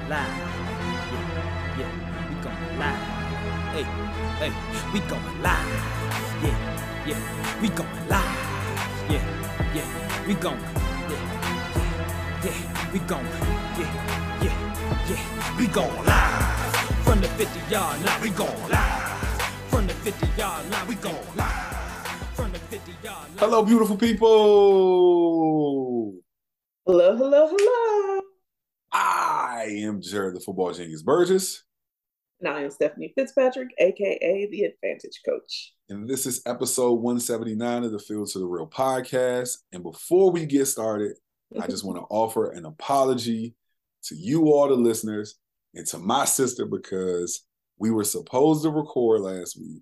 live. Yeah, yeah, we going live. Hey, hey, we going live. Yeah, yeah, we going live. Yeah, yeah, we going. Yeah, yeah, we going. Yeah, yeah, yeah, we going live. From the 50-yard line, we going live. From the 50-yard line, we going live. From the 50-yard line. Hello, beautiful people. Hello, hello, hello. I am Jared, the football genius Burgess. And I am Stephanie Fitzpatrick, aka the Advantage Coach. And this is episode 179 of the Field to the Real podcast. And before we get started, I just want to offer an apology to you all, the listeners, and to my sister, because we were supposed to record last week.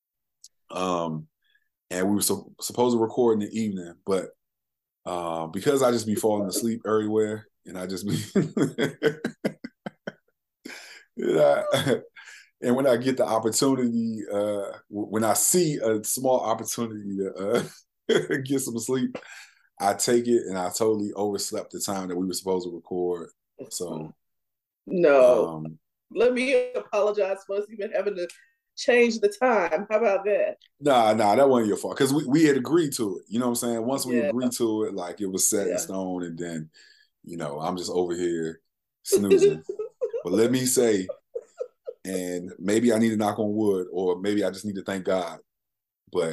And we were supposed to record in the evening, but because I just be falling asleep everywhere, and I just be, and when I get the opportunity, when I see a small opportunity to get some sleep, I take it, and I totally overslept the time that we were supposed to record. So, no, let me apologize for us even having to change the time. How about that? Nah, that wasn't your fault, because we had agreed to it. You know what I'm saying? Once we agreed to it, like, it was set in stone, and then, I'm just over here snoozing. But let me say, and maybe I need to knock on wood, or maybe I just need to thank God, but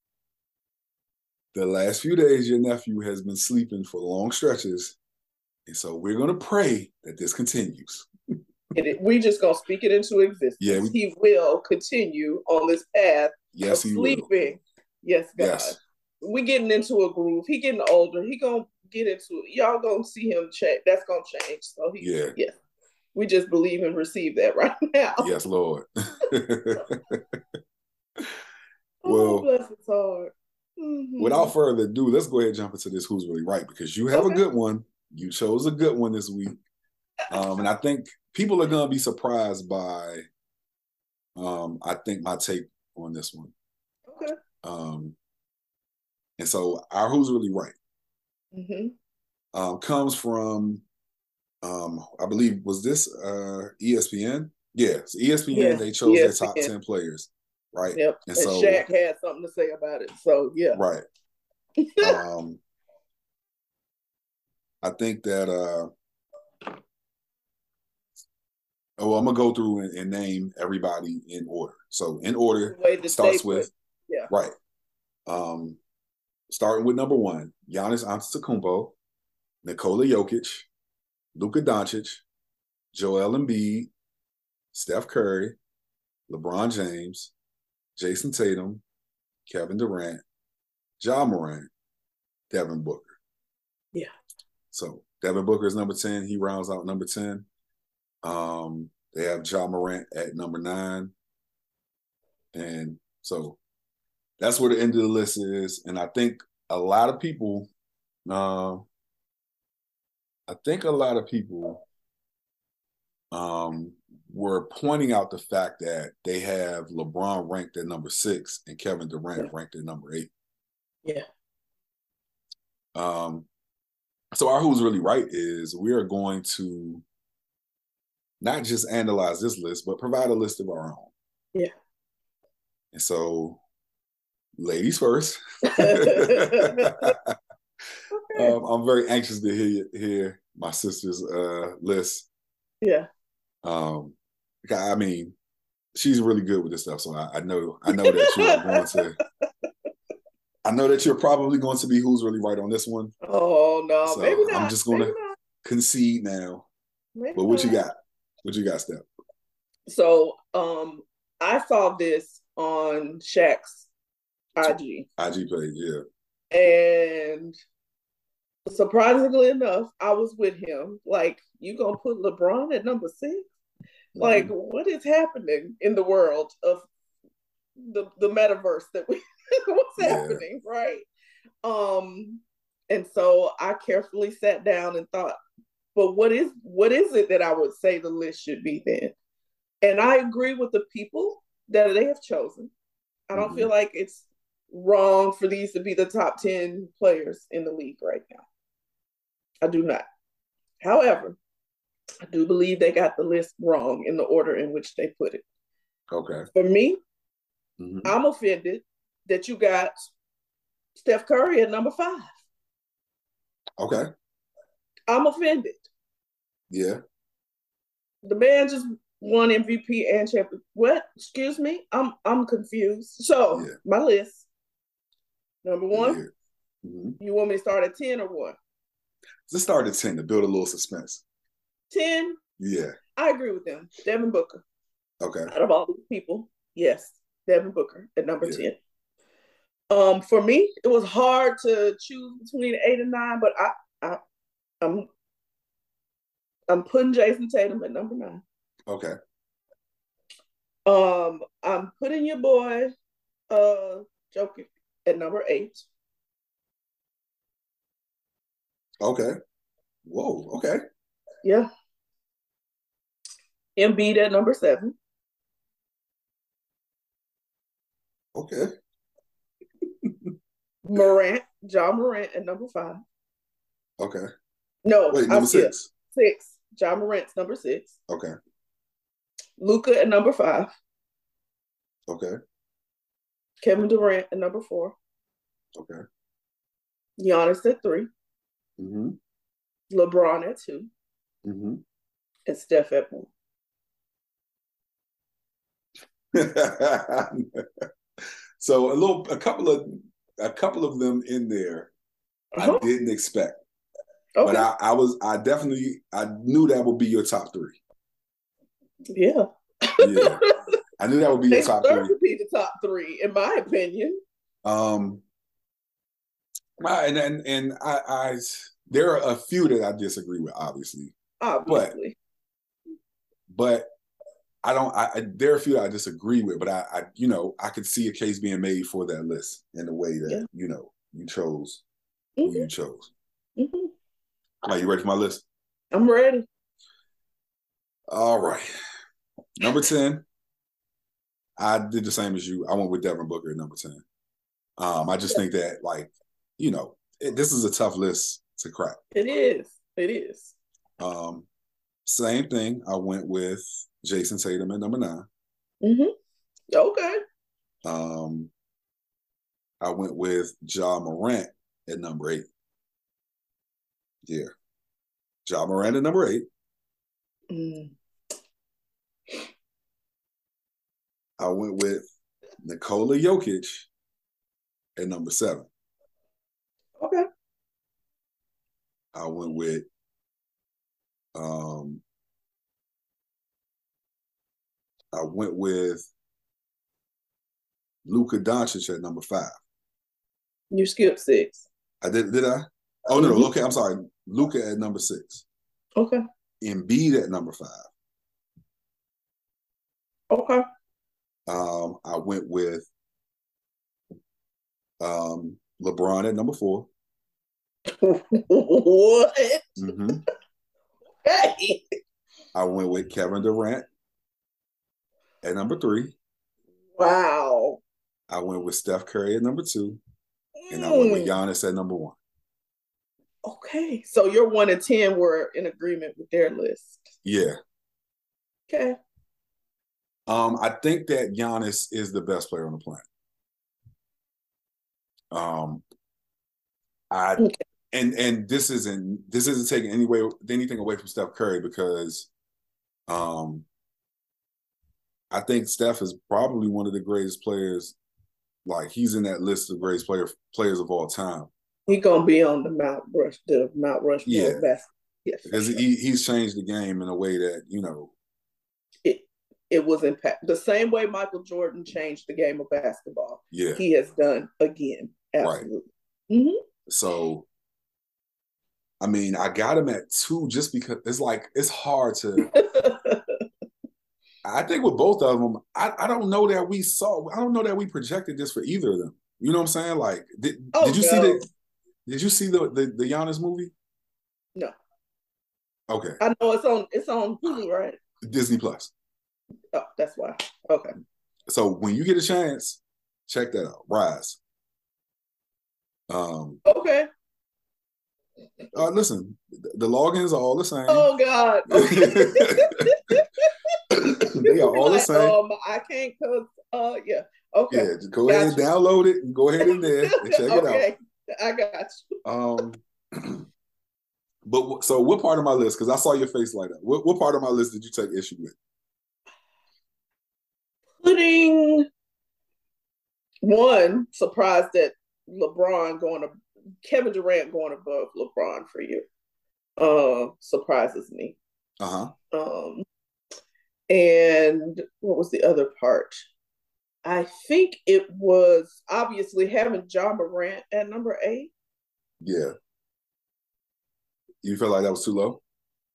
the last few days, your nephew has been sleeping for long stretches, and so we're going to pray that this continues. We just going to speak it into existence. Yeah, he will continue on this path of sleeping. Will. Yes, God. Yes. We getting into a groove. He getting older. He going to get into it. Y'all going to see him change. That's going to change. So yes. We just believe and receive that right now. Yes, Lord. Well, bless his heart. Mm-hmm. Without further ado, let's go ahead and jump into this Who's Really Right, because you have a good one. You chose a good one this week. And I think people are going to be surprised by, I think, my take on this one. Okay. And so our Who's Really Right comes from, I believe, was this ESPN? Yeah, so ESPN, they chose their top 10 players, right? Yep. And so Shaq had something to say about it. So, yeah. Right. I think that, I'm going to go through and name everybody in order. So, in order, starts with, right. Starting with number 1, Giannis Antetokounmpo, Nikola Jokic, Luka Doncic, Joel Embiid, Steph Curry, LeBron James, Jason Tatum, Kevin Durant, Ja Morant, Devin Booker. Yeah. So Devin Booker is number 10. He rounds out number 10. They have Ja Morant at number 9. And so that's where the end of the list is. And I think a lot of people were pointing out the fact that they have LeBron ranked at number 6 and Kevin Durant ranked at number 8. Yeah. So our Who's Really Right is we are going to not just analyze this list, but provide a list of our own. Yeah. And so, ladies first. I'm very anxious to hear my sister's list. Yeah. I mean, she's really good with this stuff, so I know that you are going to. I know that you're probably going to be Who's Really Right on this one. Oh no, so maybe not. I'm just going to concede now. Maybe but what you got? What you got, Steph? So, I saw this on Shaq's IG page, yeah. And surprisingly enough, I was with him. Like, you gonna put LeBron at number 6? Like, what is happening in the world of the metaverse that what's happening, right? And so I carefully sat down and thought, but what is it that I would say the list should be then? And I agree with the people that they have chosen. I don't feel like it's wrong for these to be the top 10 players in the league right now. I do not. However, I do believe they got the list wrong in the order in which they put it. Okay. For me, I'm offended that you got Steph Curry at number 5. Okay. I'm offended. Yeah. The man just won MVP and champion. What? Excuse me? I'm confused. So my list. Number 1. You want me to start at 10 or what? Let's start at 10 to build a little suspense. 10? Yeah. I agree with them. Devin Booker. Okay. Out of all these people, yes, Devin Booker at number 10. For me, it was hard to choose between 8 and 9, but I'm putting Jason Tatum at number 9. Okay. I'm putting your boy Jokic at number 8. Okay. Whoa. Okay. Yeah. Embiid at number 7. Okay. Ja Morant at number 5. Okay. No, wait, number 6. 6. Ja Morant's number 6. Okay. Luka at number 5. Okay. Kevin Durant at number 4. Okay. Giannis at 3. LeBron at 2. And Steph at 1. So a couple of them in there I didn't expect. Okay. But I knew that would be your top 3. Yeah. Yeah. I knew that would be your top 3. To be the top 3, in my opinion. And I there are a few that I disagree with, obviously. Obviously. But there are a few that I disagree with, but I could see a case being made for that list in the way that, you chose who you chose. Are you ready for my list? I'm ready. All right. Number 10. I did the same as you. I went with Devin Booker at number 10. I just think that, this is a tough list to crack. It is. Same thing. I went with Jason Tatum at number 9. Okay. I went with Ja Morant at number 8. Yeah. Ja Morant at number 8. I went with Nikola Jokic at number 7. Okay. I went with Luka Doncic at number 5. You skipped 6. I did I? Oh no, okay, I'm sorry. Luka at number 6. Okay. Embiid at number 5. Okay. I went with LeBron at number 4. What? Hey. I went with Kevin Durant at number 3. Wow. I went with Steph Curry at number 2. And I went with Giannis at number 1. Okay. So your 1 and 10 were in agreement with their list. Yeah. Okay. I think that Giannis is the best player on the planet. And this isn't taking anything away from Steph Curry, because I think Steph is probably one of the greatest players. Like, he's in that list of greatest players of all time. He's gonna be on the Mount Rushmore. Yeah, yes, because he's changed the game in a way that it was impact the same way Michael Jordan changed the game of basketball. Yeah, he has done again. Absolutely. Right. So, I mean, I got him at 2 just because it's hard to. I think with both of them, I don't know that we projected this for either of them. You know what I'm saying? Like, did you see the Giannis movie? No. Okay. I know it's on Hulu, right? Disney Plus. Oh, that's why. Okay. So when you get a chance, check that out. Rise. Okay. Listen, the logins are all the same. Oh God. They are all the same. I can't yeah. Okay. Yeah, just go ahead and download it and go ahead in there and check it out. Okay, I got you. But so what part of my list, because I saw your face light up, what part of my list did you take issue with? Putting one, surprised that Kevin Durant going above LeBron for you surprises me. And what was the other part? I think it was obviously having Ja Morant at number 8. Yeah. You felt like that was too low?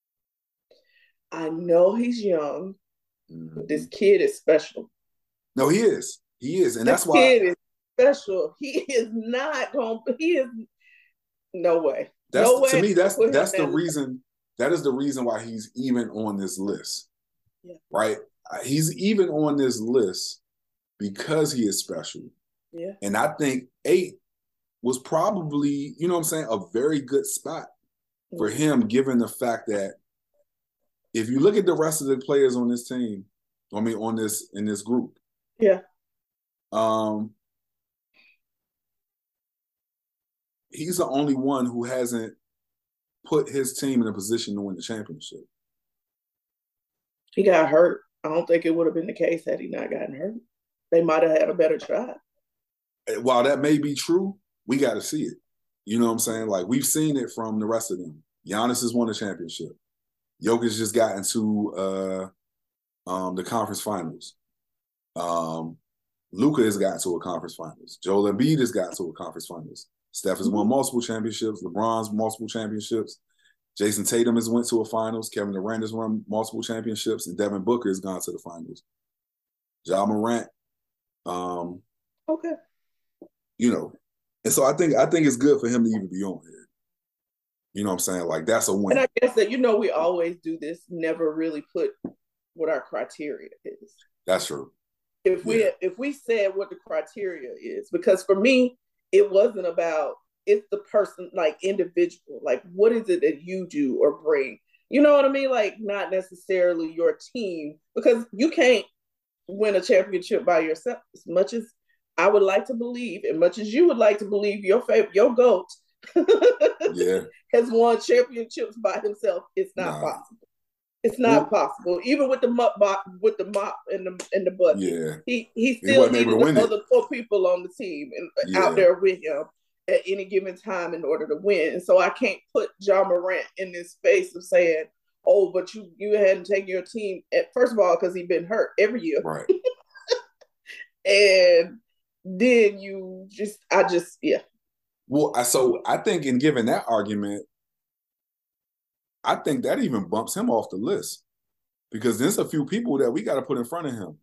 I know he's young, but this kid is special. No, he is. He is. And this that's why. This kid is special. He is not going to, no way. No way. To me, that's the reason. That is the reason why he's even on this list. Yeah. Right? He's even on this list because he is special. Yeah. And I think 8 was probably, you know what I'm saying, a very good spot for him, given the fact that if you look at the rest of the players on this team, in this group. Yeah. He's the only one who hasn't put his team in a position to win the championship. He got hurt. I don't think it would have been the case had he not gotten hurt. They might have had a better shot. While that may be true, we got to see it. You know what I'm saying? Like, we've seen it from the rest of them. Giannis has won a championship. Jokic just got into the conference finals. Luka has got to a conference finals. Joel Embiid has got to a conference finals. Steph has won multiple championships. LeBron's multiple championships. Jason Tatum has went to a finals. Kevin Durant has won multiple championships. And Devin Booker has gone to the finals. Ja Morant. Okay. You know, and so I think it's good for him to even be on here. You know what I'm saying? Like, that's a win. And I guess that, we always do this, never really put what our criteria is. That's true. If we said what the criteria is, because for me, it wasn't about, it's the person, like, individual, like, what is it that you do or bring? You know what I mean? Like, not necessarily your team, because you can't win a championship by yourself. As much as I would like to believe, and much as you would like to believe, your GOAT has won championships by himself. It's not possible. It's not possible. Even with the mop and the bucket. Yeah. He still needed other 4 people on the team and out there with him at any given time in order to win. And so I can't put Ja Morant in this space of saying, oh, but you hadn't taken your team first of all, because he'd been hurt every year. Right. And then Well, so I think in giving that argument, I think that even bumps him off the list, because there's a few people that we got to put in front of him.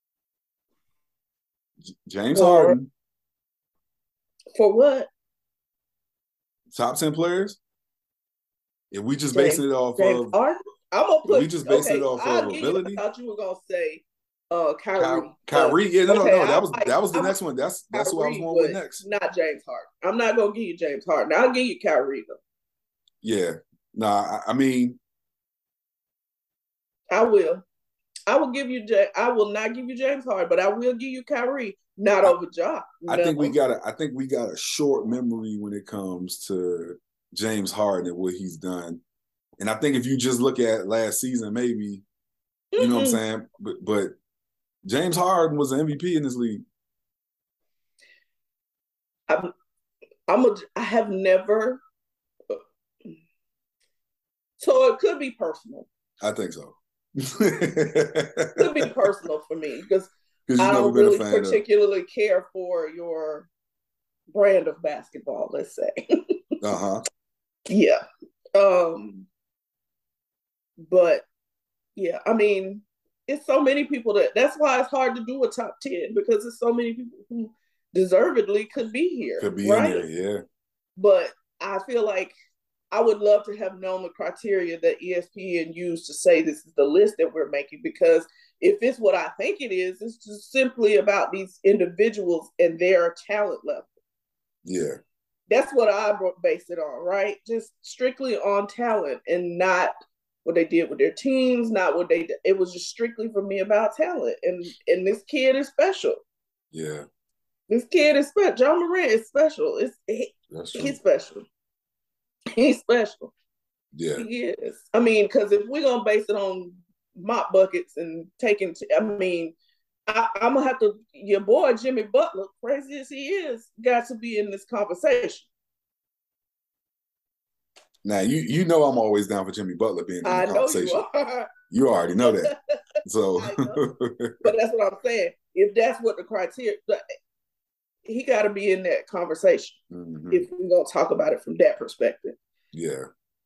James Harden. For what? Top 10 players? If we just basing it off of Harden? I'm gonna put. We just basing it off of ability. I thought you were gonna say Kyrie. Kyrie, yeah, no, that was the next one. That's who I was going with next. Not James Harden. I'm not gonna give you James Harden. I'll give you Kyrie though. Yeah, I mean, I will. I will not give you James Harden, but I will give you Kyrie. Not over Ja. I think we got a short memory when it comes to James Harden and what he's done. And I think if you just look at last season, maybe, you know what I'm saying? But James Harden was an MVP in this league. I have never. So it could be personal. I think so. It could be personal for me because I don't really particularly care for your brand of basketball, let's say. Yeah. But yeah, I mean, it's so many people that's why it's hard to do a top 10, because there's so many people who deservedly could be here. Could be right? In there, yeah. But I feel like I would love to have known the criteria that ESPN used to say this is the list that we're making, because if it's what I think it is, it's just simply about these individuals and their talent level. Yeah. that's what I based it on, right? Just strictly on talent and not what they did with their teams, not what they did. It was just strictly for me about talent. And this kid is special. Yeah. This kid is special. Ja Morant is special. He's special. He's special. Yeah. He is. I mean, because if we're going to base it on mop buckets and taking, I'm going to have to, your boy, Jimmy Butler, crazy as he is, got to be in this conversation. Now, you know I'm always down for Jimmy Butler being in the conversation. You are. You already know that. So, but that's what I'm saying. If that's what the criteria, he got to be in that conversation if we're going to talk about it from that perspective. Yeah.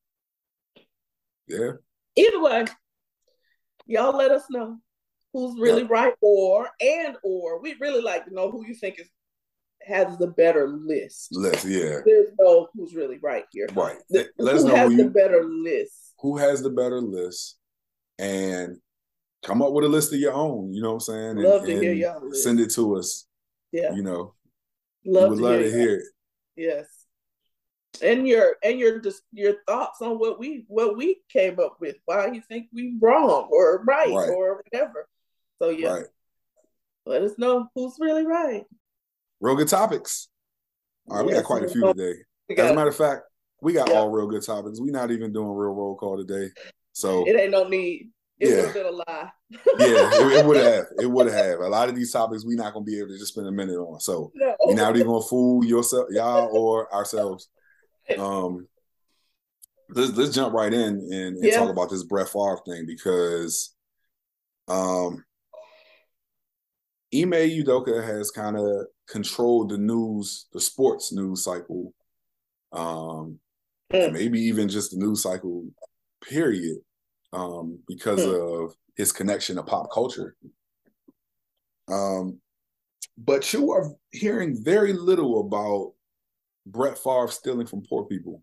Yeah. Either way, y'all let us know who's really right, or we'd really like to know who you think has the better list. Yeah. There's no who's really right here. Right. Let us know who has the better list. Who has the better list, and come up with a list of your own. You know what I'm saying? Love to hear y'all list. Send it to us. Yeah. You know, love to hear it. Yes. And your thoughts on what we came up with, why you think we wrong or right or whatever. So yeah, let us know who's really right. Real good topics. All right, we got quite a few today. As a matter of fact, we got all real good topics. We're not even doing real roll call today, so it ain't no need. It would have been a lie. it would have. It would have. A lot of these topics we're not gonna be able to just spend a minute on. So we're not even gonna fool y'all or ourselves. Let's jump right in and talk about this Brett Favre thing, because Ime Udoka has kind of controlled the sports news cycle, and maybe even just the news cycle period, because of his connection to pop culture. But you are hearing very little about Brett Favre stealing from poor people.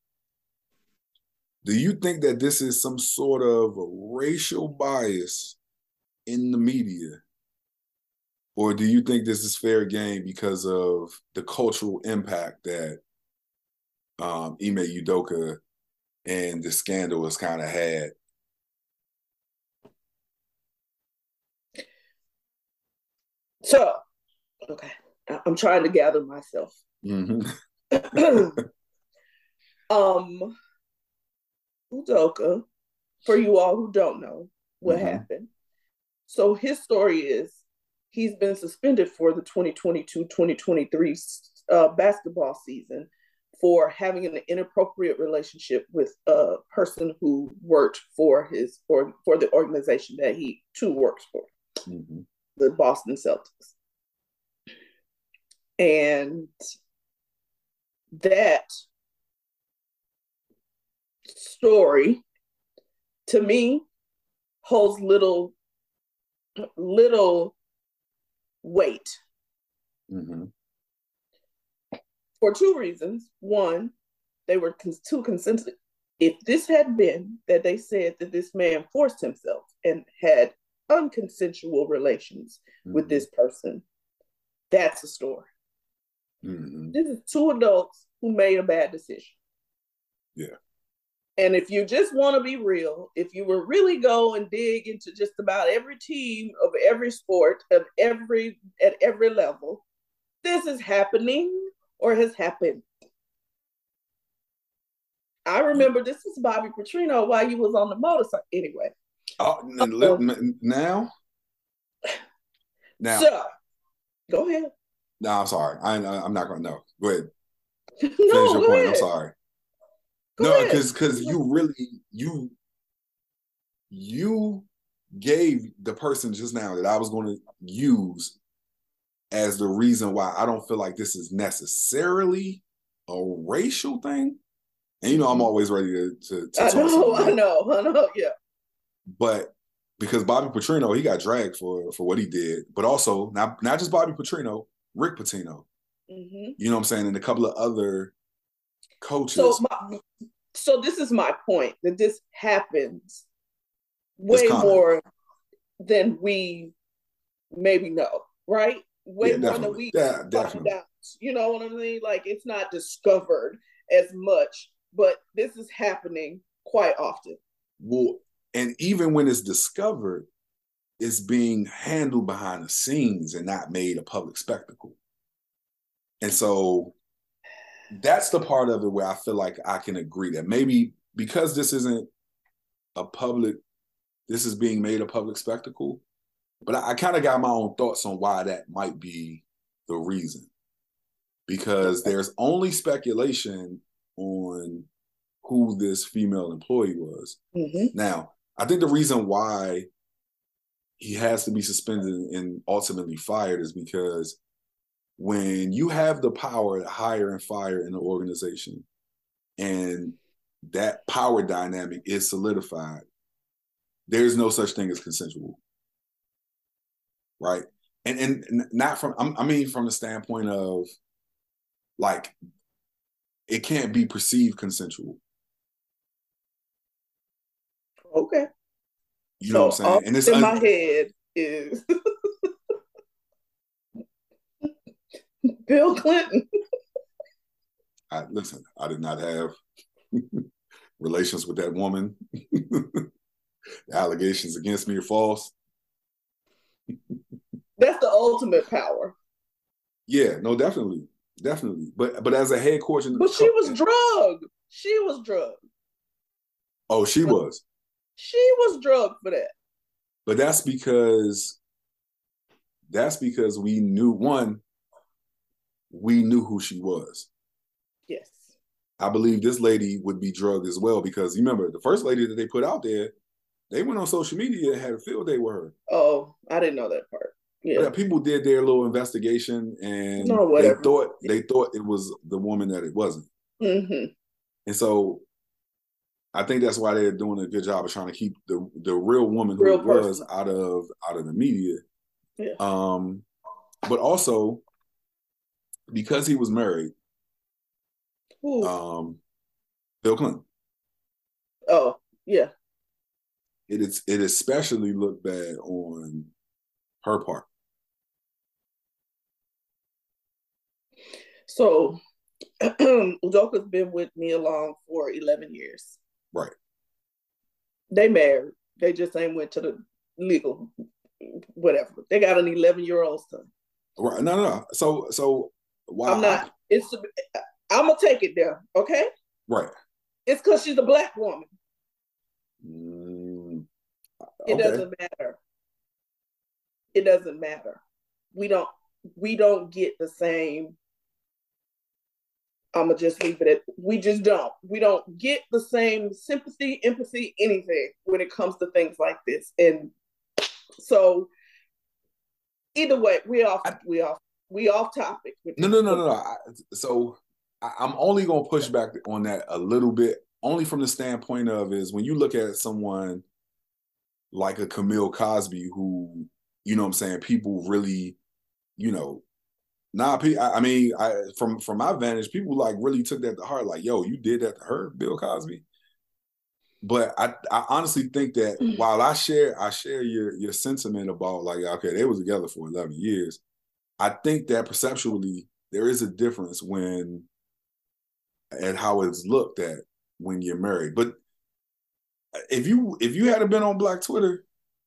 Do you think that this is some sort of a racial bias in the media? Or do you think this is fair game because of the cultural impact that Ime Udoka and the scandal has kind of had? So, okay, I'm trying to gather myself. Udoka, for you all who don't know what happened. So his story is he's been suspended for the 2022-2023 basketball season for having an inappropriate relationship with a person who worked for the organization that he too works for, the Boston Celtics. And that story, to me, holds little weight. For two reasons. One, they were too consensual. If this had been that they said that this man forced himself and had unconsensual relations with this person, that's a story. This is two adults who made a bad decision. Yeah. And if you just want to be real, if you will really go and dig into just about every team of every sport at every level, this is happening or has happened. I remember this was Bobby Petrino while he was on the motorcycle. Anyway. Now. So, go ahead. No, I'm sorry. I'm not going to know. Go ahead. No, finish your point. Ahead. I'm sorry. Go because you really you gave the person just now that I was going to use as the reason why I don't feel like this is necessarily a racial thing. And you know, I'm always ready to I know, yeah. But because Bobby Petrino, he got dragged for what he did, but also not just Bobby Petrino, Rick Pitino. You know what I'm saying? And a couple of other coaches. So this is my point, that this happens way more than we maybe know, right? way more than we find out. You know what I mean? Like, it's not discovered as much, but this is happening quite often. Well, and even when it's discovered, it's being handled behind the scenes and not made a public spectacle. And so that's the part of it where I feel like I can agree that maybe because this isn't this is being made a public spectacle, but I kind of got my own thoughts on why that might be the reason. Because there's only speculation on who this female employee was. Mm-hmm. Now, I think the reason why he has to be suspended and ultimately fired is because when you have the power to hire and fire in an organization and that power dynamic is solidified, there's no such thing as consensual. Right? And not from, I mean, from the standpoint of, like, it can't be perceived consensual. Okay. You know what I'm saying? And it's in my head is Bill Clinton. Listen, I did not have relations with that woman. The allegations against me are false. That's the ultimate power. Yeah, no, definitely. But as a head coach, but she was drugged. She was drugged. Oh, she was. She was drugged for that. But that's because we knew who she was. Yes. I believe this lady would be drugged as well, because you remember the first lady that they put out there, they went on social media and had a field day with her. Oh, I didn't know that part. Yeah, people did their little investigation and they thought it was the woman that it wasn't. Mm-hmm. And so I think that's why they're doing a good job of trying to keep the real woman who it was out of the media. Yeah. But also because he was married, Bill Clinton. Oh, yeah. It especially looked bad on her part. So Udoka's been with Nia Long for 11 years. Right. They married. They just ain't went to the legal whatever. They got an 11-year-old son. Right. No. So why? I'm not. I'm gonna take it there. Okay. Right. It's because she's a Black woman. It doesn't matter. It doesn't matter. We don't get the same. I'm gonna just leave it at. We just don't. We don't get the same sympathy, empathy, anything when it comes to things like this. And so, either way, we off topic. No. So I'm only gonna push back on that a little bit, only from the standpoint of is when you look at someone like a Camille Cosby, who, you know what I'm saying, people really, you know. I mean, from my vantage, people like really took that to heart. Like, yo, you did that to her, Bill Cosby. But I honestly think that while I share your sentiment about, like, okay, they was together for 11 years. I think that perceptually there is a difference at how it's looked at when you're married. But if you hadn't been on Black Twitter,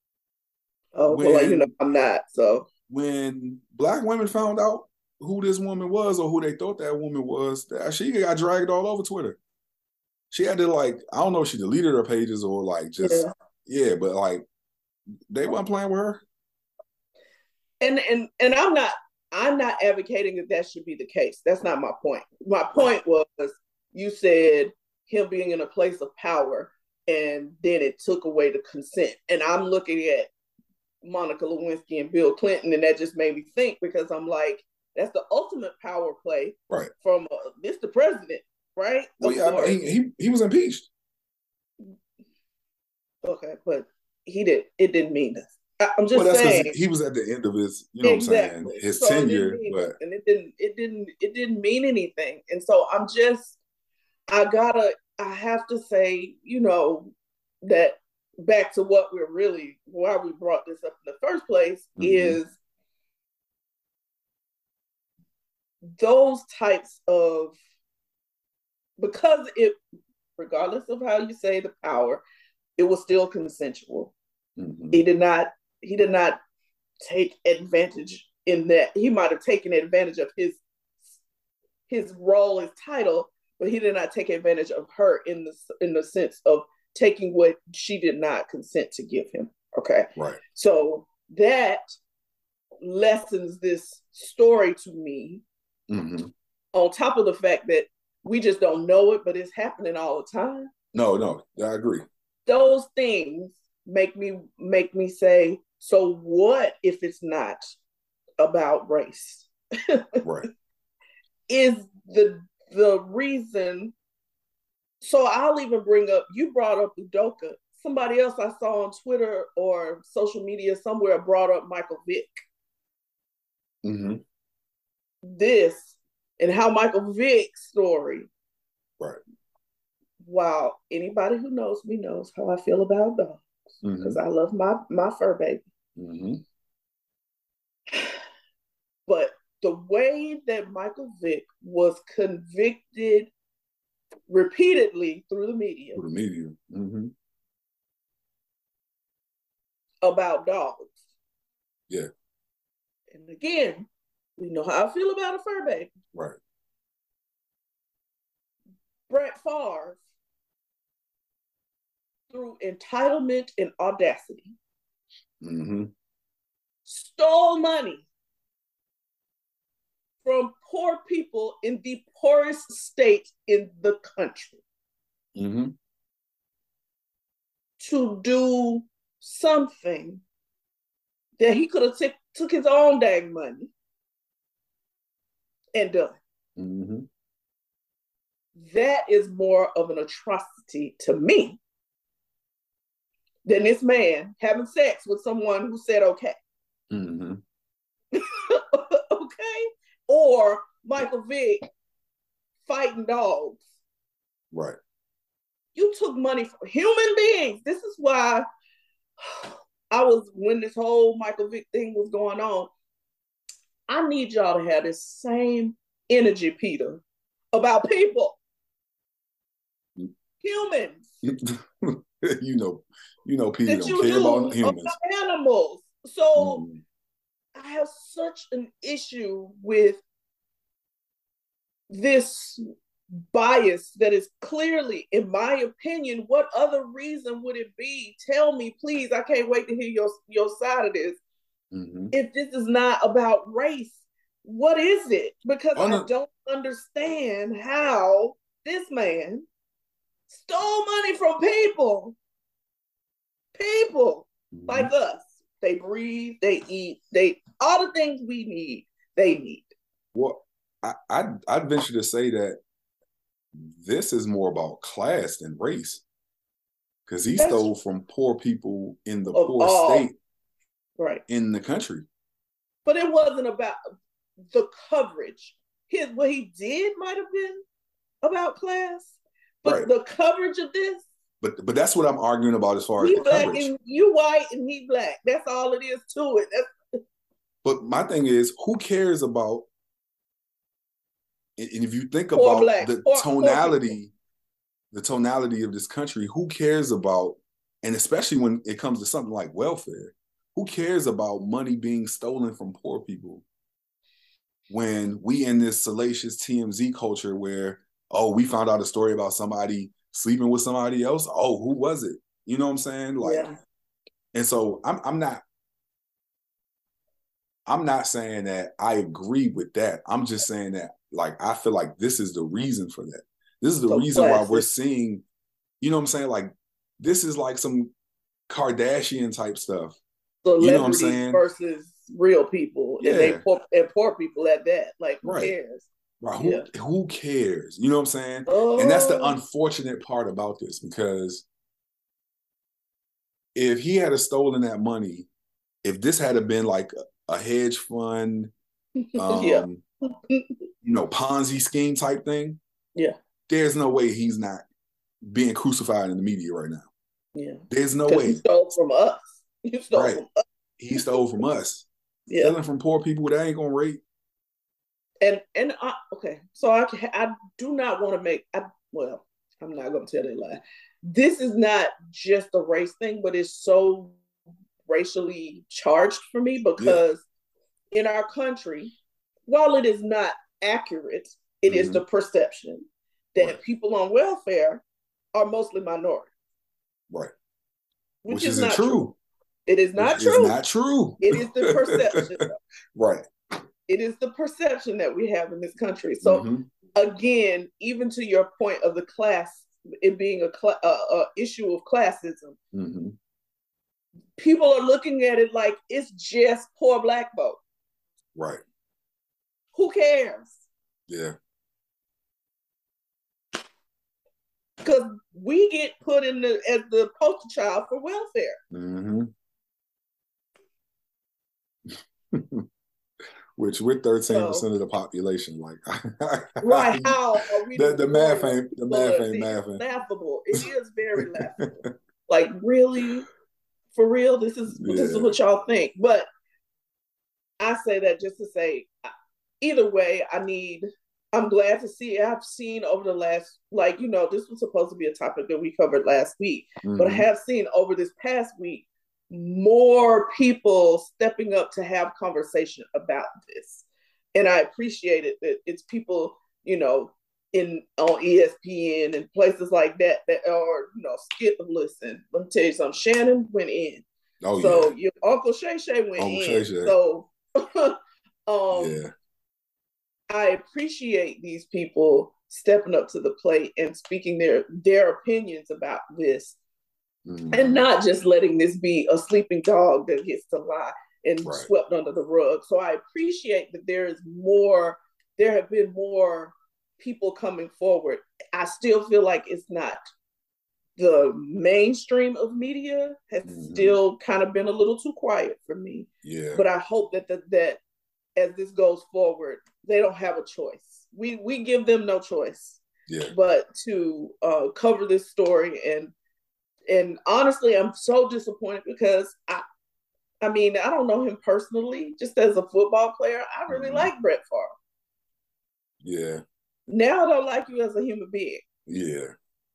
I'm not. So when Black women found out who this woman was or who they thought that woman was, she got dragged all over Twitter. She had to, like, I don't know if she deleted her pages or like just but like they weren't playing with her. And I'm not advocating that should be the case. That's not my point. My point was, you said him being in a place of power and then it took away the consent. And I'm looking at Monica Lewinsky and Bill Clinton, and that just made me think, because I'm like, that's the ultimate power play, right, from Mr. President, right? Well, yeah, he was impeached. Okay, but it didn't mean this. I'm just saying he was at the end of his, you know exactly. What I'm saying, his tenure, and it didn't mean anything. And so I have to say, you know, that back to why we brought this up in the first place, is those types of, because it, regardless of how you say the power, it was still consensual. Mm-hmm. He did not take advantage in that. He might have taken advantage of his role, his title, but he did not take advantage of her in the sense of taking what she did not consent to give him. Okay. Right. So that lessens this story to me, mm-hmm. on top of the fact that we just don't know it, but it's happening all the time. No, I agree. Those things make me say, so what if it's not about race? Right. Is the reason. So I'll even bring up, you brought up Udoka. Somebody else I saw on Twitter or social media somewhere brought up Michael Vick. Mm-hmm. This and how Michael Vick's story. Right. Wow, anybody who knows me knows how I feel about dogs, because mm-hmm. I love my fur baby. Mm-hmm. But the way that Michael Vick was convicted repeatedly through the media, mm-hmm. about dogs. Yeah. And again, we know how I feel about a fur baby. Right. Brett Favre, through entitlement and audacity, mm-hmm. stole money from poor people in the poorest state in the country, mm-hmm. to do something that he could have took his own dang money and done. Mm-hmm. That is more of an atrocity to me than this man having sex with someone who said okay. Mm-hmm. Okay? Or Michael Vick fighting dogs. Right. You took money from human beings. This is why when this whole Michael Vick thing was going on, I need y'all to have this same energy, Peter, about people. Humans. you know, Peter don't care about humans. About animals. So I have such an issue with this bias that is clearly, in my opinion. What other reason would it be? Tell me, please. I can't wait to hear your side of this. Mm-hmm. If this is not about race, what is it? Because I don't understand how this man stole money from people mm-hmm. like us. They breathe, they eat, all the things we need, they need. Well, I'd venture to say that this is more about class than race, because he stole from poor people in the poor state, right, in the country. But it wasn't about the coverage. What he did might have been about class, but right. The coverage of this. But that's what I'm arguing about as far as the black coverage. And you white and he black. That's all it is to it. But my thing is, who cares about? And if you think about the tonality of this country, who cares about? And especially when it comes to something like welfare, who cares about money being stolen from poor people? When we in this salacious TMZ culture where, oh, we found out a story about somebody sleeping with somebody else. Oh, who was it? You know what I'm saying? Like, yeah. And so I'm not saying that I agree with that. I'm just saying that, like, I feel like this is the reason for that. This is the reason why we're seeing, you know what I'm saying? Like, this is like some Kardashian type stuff. Celebrities, you know what I'm saying? Versus real people, yeah. and poor people at that. Like, who cares? Right. Who cares? You know what I'm saying? Oh. And that's the unfortunate part about this, because if he had stolen that money, if this had been like a hedge fund, yeah. Ponzi scheme type thing, yeah, there's no way he's not being crucified in the media right now. Yeah, there's no way. He stole from us. He stole from us. He stole from us. Yeah. Stealing from poor people, that ain't gonna rate. And okay, so I do not want to make. Well, I'm not going to tell a lie. This is not just a race thing, but it's so racially charged for me because in our country, while it is not accurate, it is the perception that people on welfare are mostly minority. Right. Which is not true. It is not true. It's not true. It is the perception. Right. It is the perception that we have in this country. So again, even to your point of the class, it being a issue of classism, people are looking at it like it's just poor Black folk. Right. Who cares? Yeah. Because we get put in as the poster child for welfare. Which with 13% of the population, like right? How are we? The math ain't mathing. Laughable. It is very laughable. Like really, for real, this is what y'all think. But I say that just to say, either way, I'm glad to see. I've seen over the last, this was supposed to be a topic that we covered last week, but I have seen over this past week more people stepping up to have conversation about this. And I appreciate it that it's people, on ESPN and places like that are, listen, let me tell you something. Shannon went in. Oh, so your Uncle Shay went in. Shay. So I appreciate these people stepping up to the plate and speaking their opinions about this. And not just letting this be a sleeping dog that gets to lie and swept under the rug. So I appreciate that there have been more people coming forward. I still feel like it's not the mainstream of media has still kind of been a little too quiet for me. Yeah. But I hope that as this goes forward, they don't have a choice. We give them no choice. Yeah. But to cover this story and honestly, I'm so disappointed because I don't know him personally, just as a football player. I really like Brett Favre. Yeah. Now I don't like you as a human being. Yeah.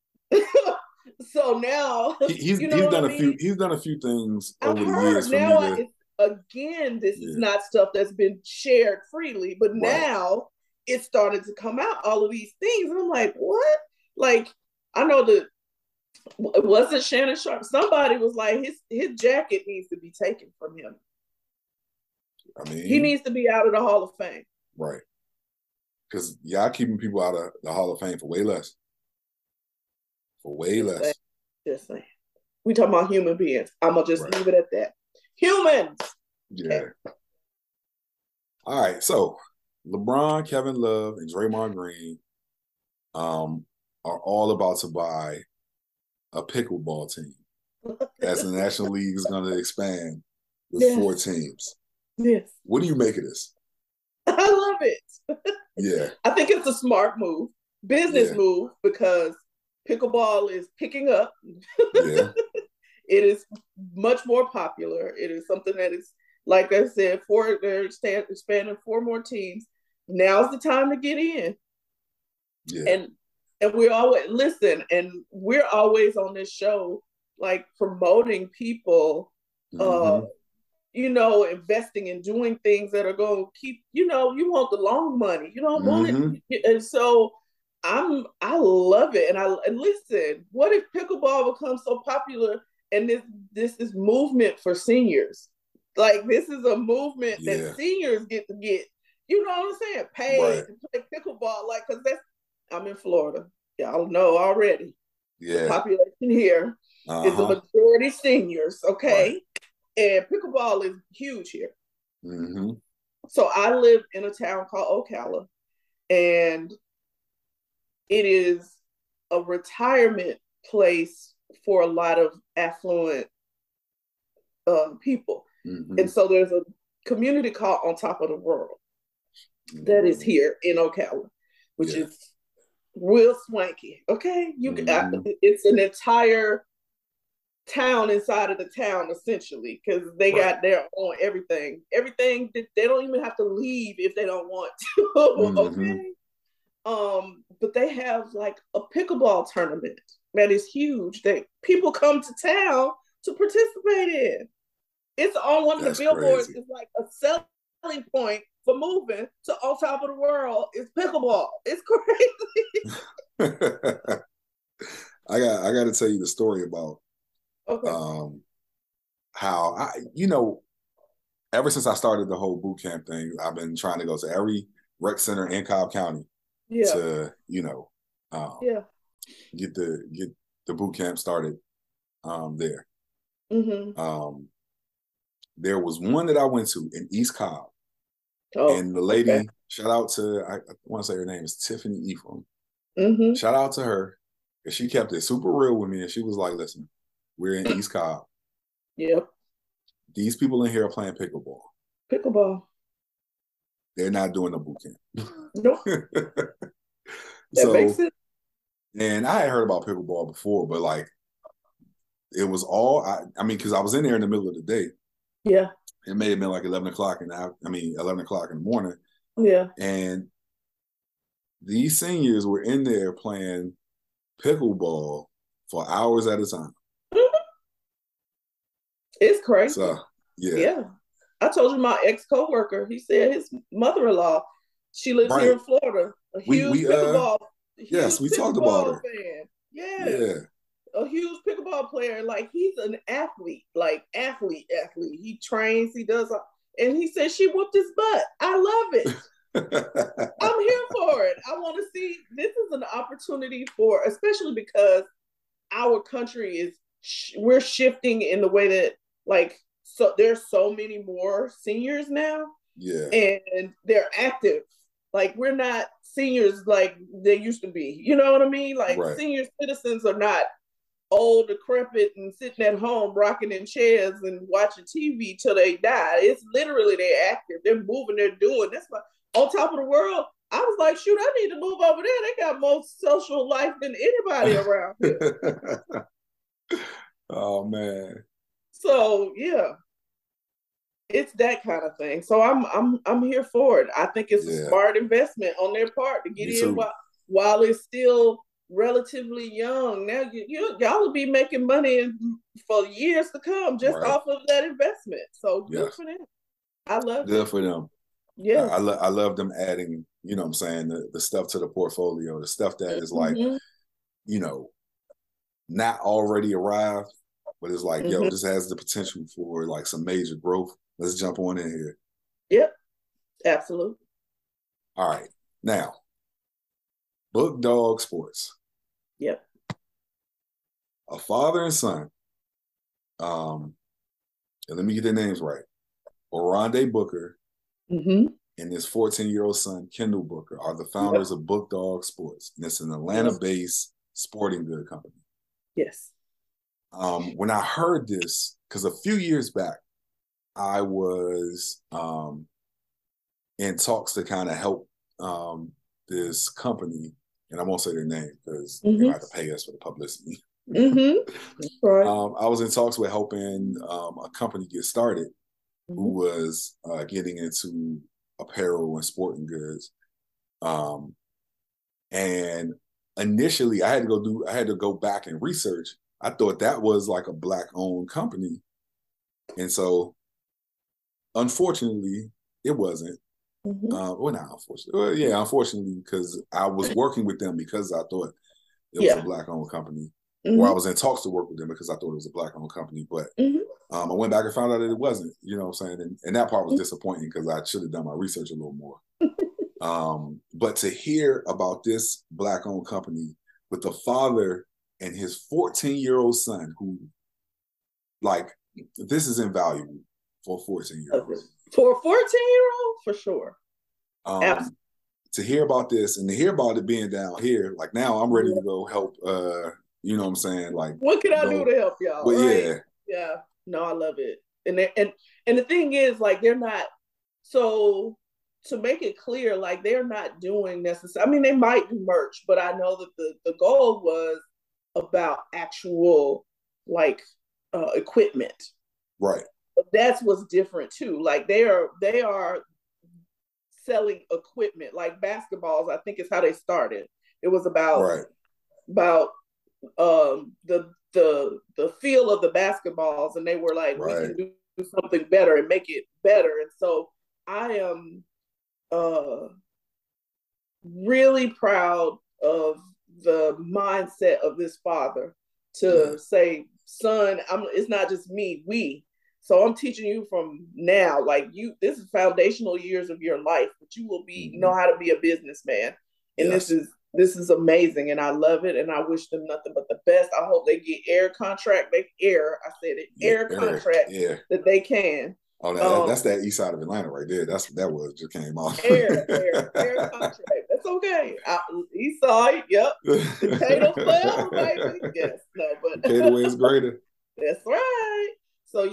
So now he's done a few things over the years. Now this is not stuff that's been shared freely, but now it started to come out, all of these things, and I'm like, what? Like, I know that. It wasn't Shannon Sharpe. Somebody was like, his jacket needs to be taken from him. I mean, he needs to be out of the Hall of Fame. Right. Because y'all keeping people out of the Hall of Fame for way less. Just saying. We talking about human beings. I'm going to just leave it at that. Humans! Yeah. Okay. All right. So, LeBron, Kevin Love, and Draymond Green are all about to buy a pickleball team as the National League is going to expand with 4 teams. Yes. What do you make of this? I love it. Yeah. I think it's a smart move, business move, because pickleball is picking up. Yeah. It is much more popular. It is something that is, like I said, they're expanding 4 more teams. Now's the time to get in. Yeah. And we're always on this show, like promoting people, investing and doing things that are going to keep, you want the long money. You don't want it. And so I love it. And listen, what if pickleball becomes so popular and this is movement for seniors? Like, this is a movement that seniors get, you know what I'm saying, paid to play pickleball. Like, because I'm in Florida. Y'all know already. Yeah. The population here is a majority seniors, okay? And pickleball is huge here. So I live in a town called Ocala, and it is a retirement place for a lot of affluent people. And so there's a community called On Top of the World that is here in Ocala, which is real swanky. Okay, it's an entire town inside of the town, essentially, because they got their own everything that they don't even have to leave if they don't want to. Okay. But they have like a pickleball tournament that is huge that people come to town to participate in. It's on one of the billboards. Crazy. It's like a selling point for moving to On Top of the World. It's pickleball. It's crazy. I got to tell you the story about how I, ever since I started the whole boot camp thing, I've been trying to go to every rec center in Cobb County to, get the boot camp started there. There was one that I went to in East Cobb. And the lady, shout out to, I want to say her name is Tiffany Ephraim. Shout out to her. Because she kept it super real with me. And she was like, listen, we're in East Cobb. Yep. These people in here are playing pickleball. They're not doing the boot camp. Nope. That makes sense. And I had heard about pickleball before, but like, it was all, I mean, because I was in there in the middle of the day. Yeah. It may have been like 11 o'clock in the morning. Yeah. And these seniors were in there playing pickleball for hours at a time. It's crazy. So, yeah. I told you my ex-coworker, he said his mother-in-law, she lives here in Florida. A huge pickleball. Yes, we talked about her. Fan. Yeah. A huge pickleball player. Like, he's an athlete, like athlete. He trains, he does, and he said she whooped his butt. I love it. I'm here for it. I want to see, this is an opportunity for, especially because our country we're shifting in the way that, like, so there's so many more seniors now. Yeah. And they're active. Like, we're not seniors like they used to be. You know what I mean? Like, senior citizens are not old, decrepit, and sitting at home rocking in chairs and watching TV till they die. It's literally they're active. They're moving, they're doing. That's why On Top of the World, I was like, shoot, I need to move over there. They got more social life than anybody around here. Oh, man. So, yeah. It's that kind of thing. So I'm here for it. I think it's a smart investment on their part to get in while it's still relatively young. Now y'all will be making money for years to come just off of that investment. So good for them. I love good for them. Yeah, I love them adding, you know what I'm saying, the stuff to the portfolio, the stuff that is like, not already arrived, but it's like, yo, this has the potential for like some major growth. Let's jump on in here. Yep, absolutely. All right, now, Book Dog Sports. Yep. A father and son. And let me get their names right. Oronde Booker and his 14-year-old son, Kendall Booker, are the founders of Book Dog Sports. And it's an Atlanta-based sporting good company. Yes. When I heard this, because a few years back, I was in talks to kind of help this company, and I won't say their name because they might have to pay us for the publicity. Right. I was in talks with helping a company get started who was getting into apparel and sporting goods. And initially I had to go back and research. I thought that was like a Black-owned company. And so unfortunately, it wasn't. Well, not unfortunately. Well, yeah, unfortunately, because I was working with them because I thought it was a Black-owned company. Or I was in talks to work with them because I thought it was a Black-owned company. But I went back and found out that it wasn't, you know what I'm saying? And that part was disappointing because I should have done my research a little more. But to hear about this Black-owned company with the father and his 14-year-old son who, like, this is invaluable for a 14-year-old. For a 14-year-old, for sure. To hear about this and to hear about it being down here, like now I'm ready to go help, you know what I'm saying? Like, what can I do to help y'all? But right? Yeah. No, I love it. And the thing is, like, they're not, so to make it clear, like, they're not doing necessarily, I mean, they might do merch, but I know that the goal was about actual, like, equipment. Right. But that's what's different too. Like they are selling equipment, like basketballs. I think is how they started. It was about the feel of the basketballs, and they were like, we can do something better and make it better. And so I am really proud of the mindset of this father to say, son, it's not just me, we. So I'm teaching you from now, like this is foundational years of your life, but you will know how to be a businessman. And this is amazing, and I love it, and I wish them nothing but the best. I hope they get air contract. Air contract that they can. Oh, that's that east side of Atlanta right there. Just came off. Air contract. That's okay. East side, yep. Potato forever, baby. Yes, no, but potato is greater. That's right. So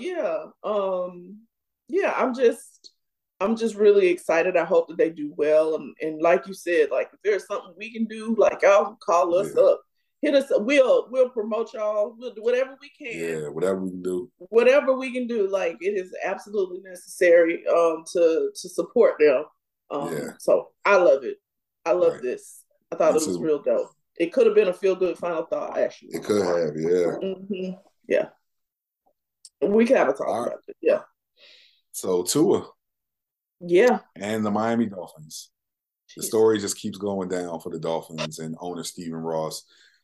I'm just really excited. I hope that they do well. And like you said, like if there's something we can do, like y'all call us up. Hit us. We'll promote y'all. We'll do whatever we can. Yeah, whatever we can do. Whatever we can do. Like it is absolutely necessary to support them. So I love it. I love this. I thought it was real dope. It could have been a feel good final thought, actually. It could have, yeah. Mm-hmm. Yeah. We can have a talk about it. Yeah. So Tua. Yeah. And the Miami Dolphins. Jeez. The story just keeps going down for the Dolphins and owner Stephen Ross.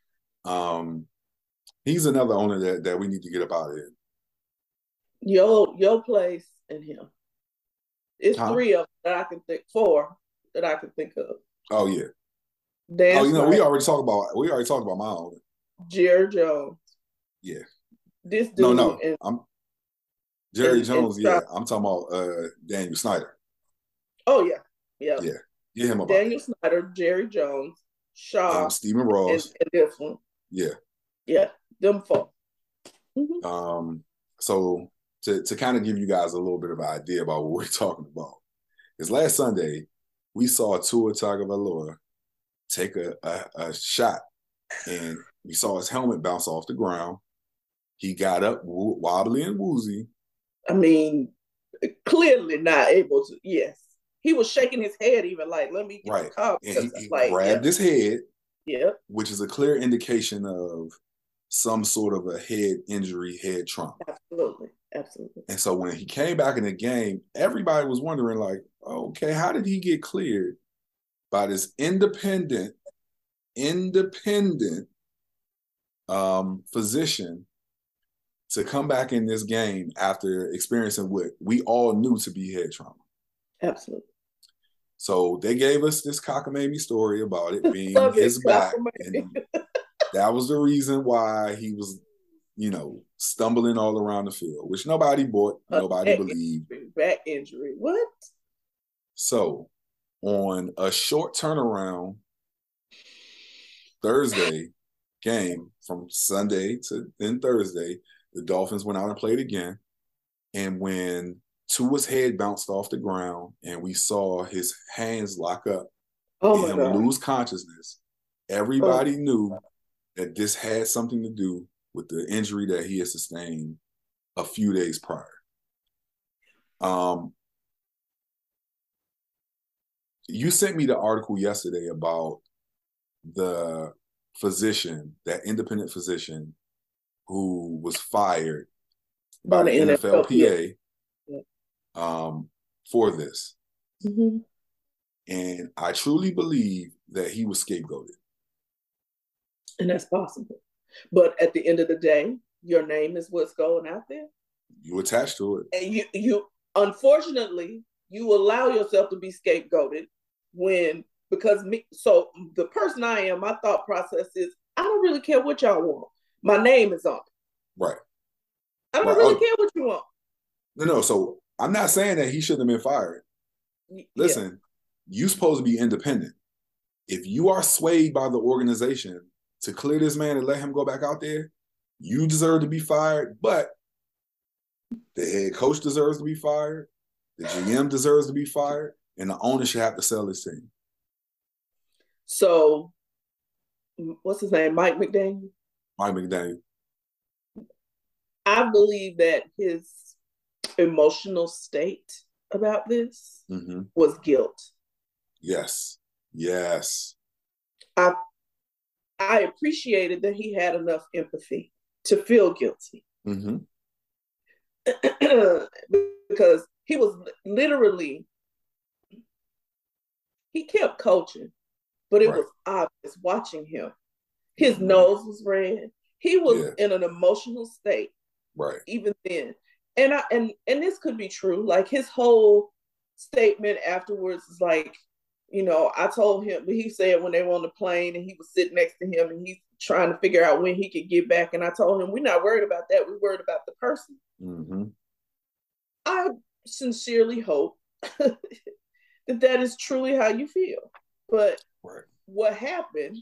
He's another owner that we need to get up out of here. Your place and him. It's 3 of them that I can think 4 that I can think of. Oh yeah. Dan we already talked about my owner. Jerry Jones. Yeah. This dude. No. I'm Jerry Jones. Yeah, I'm talking about Daniel Snyder. Oh yeah. Yeah. Get him about Daniel Snyder, Jerry Jones, Shaw, Stephen Ross, and this one. Yeah, them 4. Mm-hmm. So to kind of give you guys a little bit of an idea about what we're talking about, is last Sunday we saw Tua Tagovailoa take a shot, and we saw his helmet bounce off the ground. He got up wobbly and woozy. I mean, clearly not able to. Yes, he was shaking his head, even like, "Let me get the car." And he grabbed his head. Yeah, which is a clear indication of some sort of a head injury, head trauma. Absolutely. And so when he came back in the game, everybody was wondering, like, okay, how did he get cleared by this independent physician to come back in this game after experiencing what we all knew to be head trauma? Absolutely. So they gave us this cockamamie story about it being his back. And that was the reason why he was, stumbling all around the field, which nobody bought, nobody believed. Back injury. What? So on a short turnaround Thursday game from Sunday to then Thursday, the Dolphins went out and played again. And when Tua's head bounced off the ground and we saw his hands lock up and him lose consciousness, everybody knew that this had something to do with the injury that he had sustained a few days prior. You sent me the article yesterday about the physician, that independent physician who was fired by the NFLPA for this. Mm-hmm. And I truly believe that he was scapegoated. And that's possible. But at the end of the day, your name is what's going out there. You attached to it. And you unfortunately, you allow yourself to be scapegoated so the person I am, my thought process is, I don't really care what y'all want. My name is on it. Right. I don't really care what you want. No, so I'm not saying that he shouldn't have been fired. Listen, you're supposed to be independent. If you are swayed by the organization to clear this man and let him go back out there, you deserve to be fired, but the head coach deserves to be fired, the GM deserves to be fired, and the owner should have to sell his team. So, what's his name? Mike McDaniel? Mike McDaniel. I believe that his emotional state about this was guilt. Yes. Yes. I appreciated that he had enough empathy to feel guilty. Because he was literally, he kept coaching, but it was obvious watching him. His nose was red. He was in an emotional state. Right. Even then. And this could be true. Like his whole statement afterwards is like, you know, I told him, but he said when they were on the plane and he was sitting next to him and he's trying to figure out when he could get back. And I told him, we're not worried about that. We're worried about the person. I sincerely hope that is truly how you feel. But what happened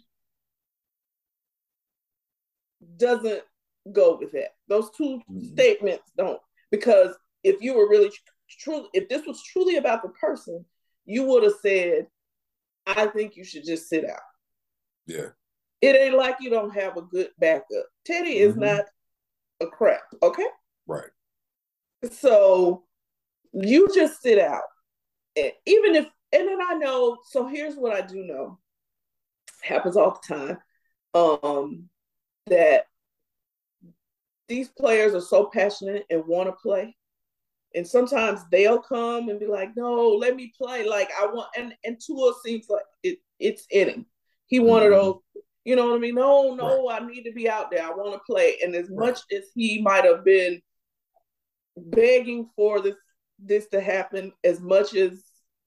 doesn't go with that. Those two statements don't. Because if you were really true, if this was truly about the person, you would have said, I think you should just sit out. Yeah. It ain't like you don't have a good backup. Teddy is not a crap, okay? Right. So you just sit out. And even if, and then I know, so here's what I do know. Happens all the time. That these players are so passionate and want to play. And sometimes they'll come and be like, no, let me play. Like I want, and Tua seems like it's in him. He wanted those, you know what I mean? No, I need to be out there. I want to play. And as much as he might have been begging for this to happen, as much as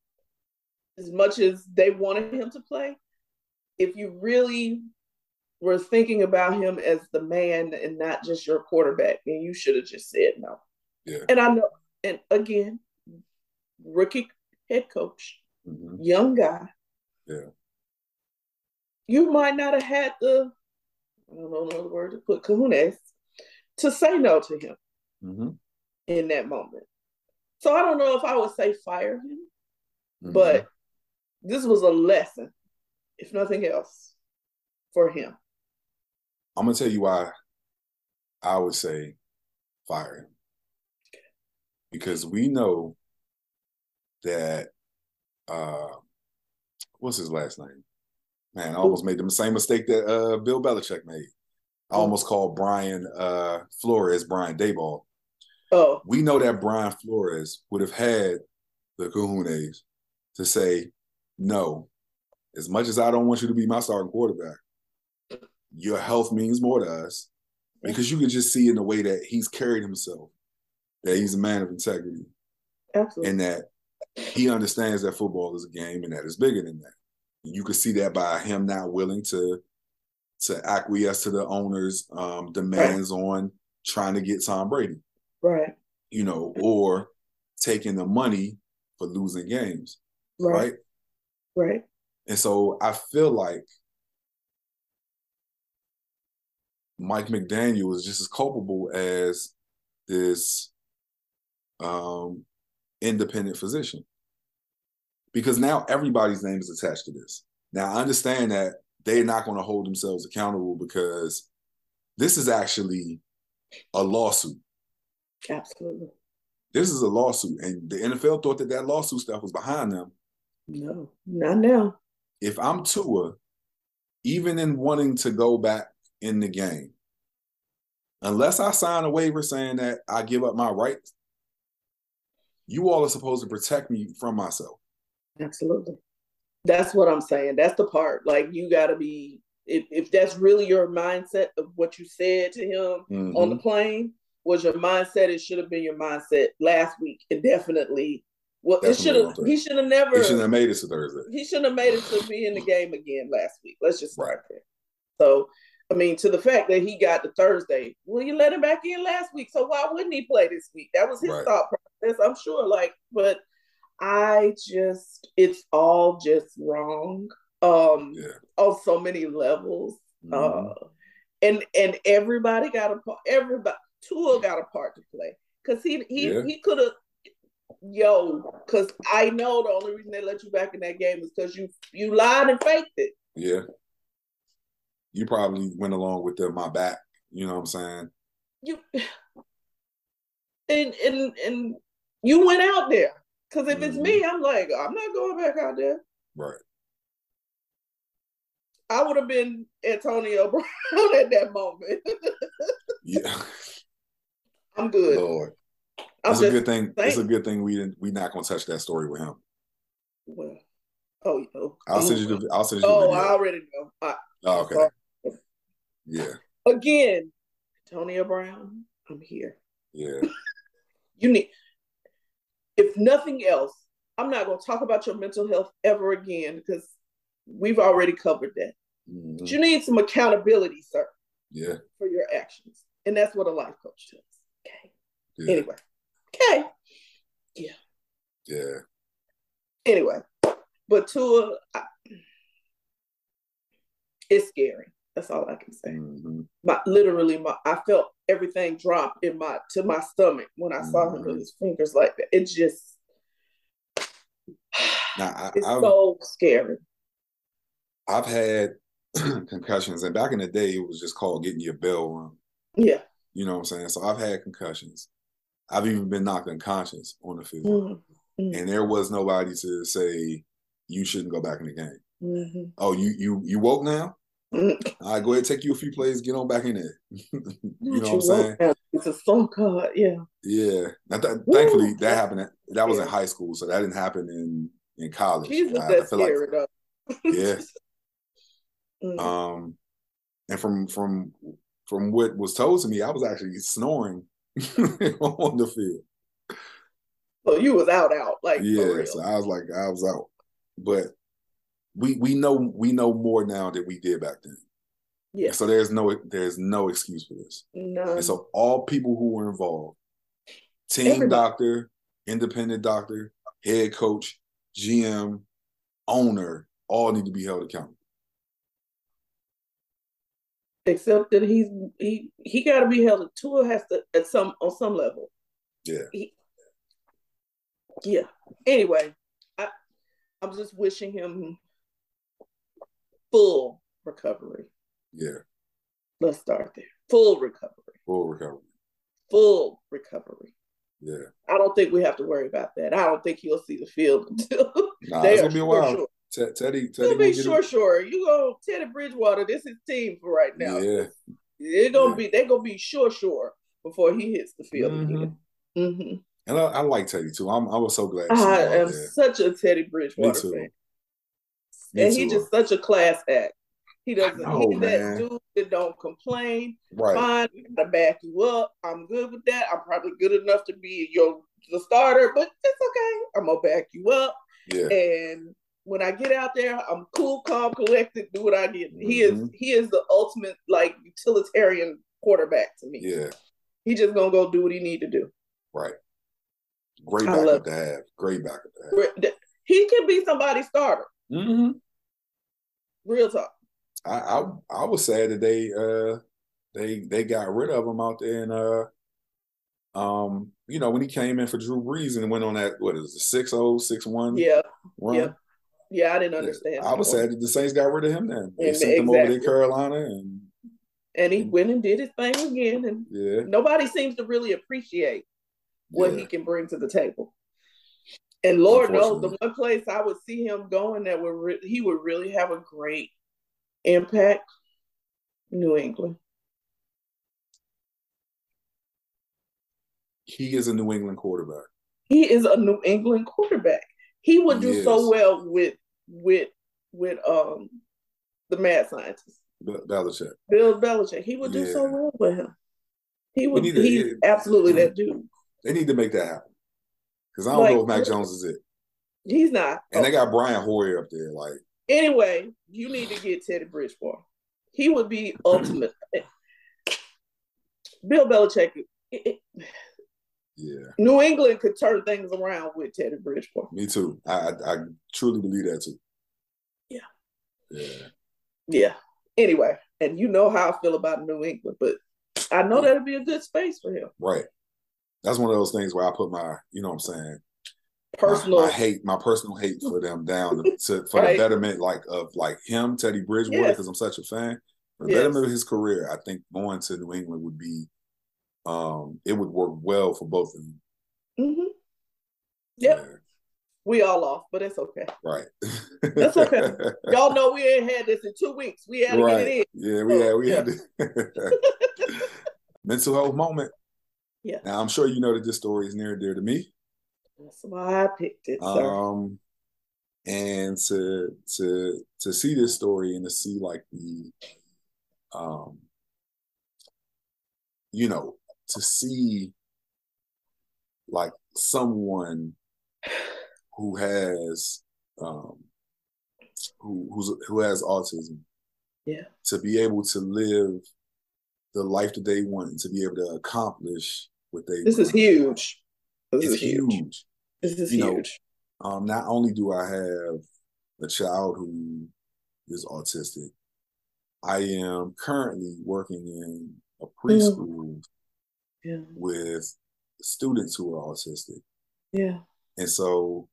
they wanted him to play, if you really were thinking about him as the man and not just your quarterback, then you should have just said no. Yeah. And I know, and again, rookie head coach, young guy. Yeah. You might not have had the, I don't know another word to put, cojones to say no to him in that moment. So I don't know if I would say fire him, but this was a lesson, if nothing else, for him. I'm going to tell you why I would say fire him. Because we know that, what's his last name? Man, I almost made the same mistake that Bill Belichick made. I almost called Brian Flores Brian Daboll. Oh. We know that Brian Flores would have had the cojones to say, no, as much as I don't want you to be my starting quarterback, your health means more to us, because you can just see in the way that he's carried himself that he's a man of integrity. Absolutely. And that he understands that football is a game and that it's bigger than that. You could see that by him not willing to acquiesce to the owner's demands on trying to get Tom Brady. Right. You know, or taking the money for losing games. Right. And so I feel like Mike McDaniel is just as culpable as this independent physician, because now everybody's name is attached to this. Now I understand that they're not going to hold themselves accountable because this is actually a lawsuit. Absolutely. This is a lawsuit, and the NFL thought that lawsuit stuff was behind them. No, not now. If I'm Tua, even in wanting to go back in the game, unless I sign a waiver saying that I give up my rights, you all are supposed to protect me from myself. Absolutely. That's what I'm saying. That's the part. Like, you got to be, if that's really your mindset of what you said to him on the plane, was your mindset, it should have been your mindset last week. And definitely, well, he should have never. He shouldn't have made it to Thursday. He shouldn't have made it to be in the game again last week. Let's just start there. So, I mean, to the fact that he got to Thursday, well, you let him back in last week, so why wouldn't he play this week? That was his thought process, I'm sure. Like, but it's all just wrong on so many levels. And everybody got a part. Tua got a part to play, because he could have. Because I know the only reason they let you back in that game is because you lied and faked it. Yeah. You probably went along with my back. You know what I'm saying? and you went out there. Because if it's me, I'm like, I'm not going back out there. Right. I would have been Antonio Brown at that moment. Yeah. I'm good. Lord. It's a good thing. It's a good thing we're not gonna touch that story with him. Well, I'll send you the video. I already know. Okay. Yeah. Again, Antonio Brown, I'm here. Yeah. You need, if nothing else, I'm not gonna talk about your mental health ever again because we've already covered that. Mm-hmm. But you need some accountability, sir. Yeah. For your actions. And that's what a life coach does. Okay. Yeah. Anyway. Okay. Yeah. Yeah. Anyway. But Tua, it's scary. That's all I can say. Mm-hmm. I felt everything drop to my stomach when I saw him with his fingers like that. It just, it's so scary. I've had concussions, and back in the day, it was just called getting your bell rung. Yeah. You know what I'm saying? So I've had concussions. I've even been knocked unconscious on the field. Mm-hmm. And there was nobody to say, you shouldn't go back in the game. Mm-hmm. Oh, you woke now? Mm-hmm. All right, go ahead, take you a few plays, get on back in there. You know what I'm saying? It's a phone call, yeah. Yeah. Thankfully, that happened. That was in high school, so that didn't happen in college. Jesus, that's scary, though. Yeah. And from what was told to me, I was actually snoring on the field. So you was out, like, yeah. For real. So I was out, but we know more now than we did back then. Yeah. So there's no excuse for this. None. And so all people who were involved, team doctor, independent doctor, head coach, GM, owner, all need to be held accountable. Except that he got to be held. Tua has to on some level. Yeah. Yeah. Anyway, I'm just wishing him full recovery. Yeah. Let's start there. Full recovery. Full recovery. Yeah. I don't think we have to worry about that. I don't think he'll see the field until it's gonna be a while. Sure. Teddy will be sure. You go Teddy Bridgewater. This is his team for right now. Yeah. They're gonna be sure before he hits the field again. Mm-hmm. And I like Teddy too. I was so glad. I am such a Teddy Bridgewater fan. And he's just such a class act. He doesn't. He's that dude that don't complain. Right. Fine, I gotta back you up. I'm good with that. I'm probably good enough to be the starter, but it's okay. I'm gonna back you up. Yeah. And when I get out there, I'm cool, calm, collected, do what I need. Mm-hmm. He is the ultimate utilitarian quarterback to me. Yeah. He just gonna go do what he need to do. Right. Great backup to have. Great backup to have. He can be somebody's starter. Mm-hmm. Real talk. I was sad that they got rid of him out there, and when he came in for Drew Brees and went on that 6-0, 6-1 run. Yeah, I didn't understand. I was sad that the Saints got rid of him then. They sent him over to Carolina, and he went and did his thing again, and nobody seems to really appreciate what he can bring to the table. And Lord knows, the one place I would see him going that he would really have a great impact, New England. He is a New England quarterback. He is a New England quarterback. He would do so well with the mad scientist. Belichick. Bill Belichick. He would do so well with him. He's absolutely that dude. They need to make that happen. Because I don't know if Mac Jones is it. He's not. And they got Brian Hoyer up there. Anyway, you need to get Teddy Bridgewater. He would be ultimate. Bill Belichick. New England could turn things around with Teddy Bridgewater. Me too. I truly believe that too. Yeah. Anyway, and you know how I feel about New England, but I know that'd be a good space for him. Right. That's one of those things where I put my, what I'm saying, my personal hate for them down for the betterment of him, Teddy Bridgewater, because I'm such a fan. For the betterment of his career, I think going to New England would be it would work well for both of them. Mm-hmm. Yep. Yeah. We all off, but it's okay. Right. That's okay. Y'all know we ain't had this in 2 weeks. We had to get it in. Yeah, we had to. Mental health moment. Yeah. Now I'm sure you know that this story is near and dear to me. That's why I picked it, sir. And to see this story and to see like the to see like someone who has who has autism, to be able to live the life that they want and to be able to accomplish what they this want. Is huge. It's huge. This is huge. Not only do I have a child who is autistic, I am currently working in a preschool with students who are autistic. Yeah. And so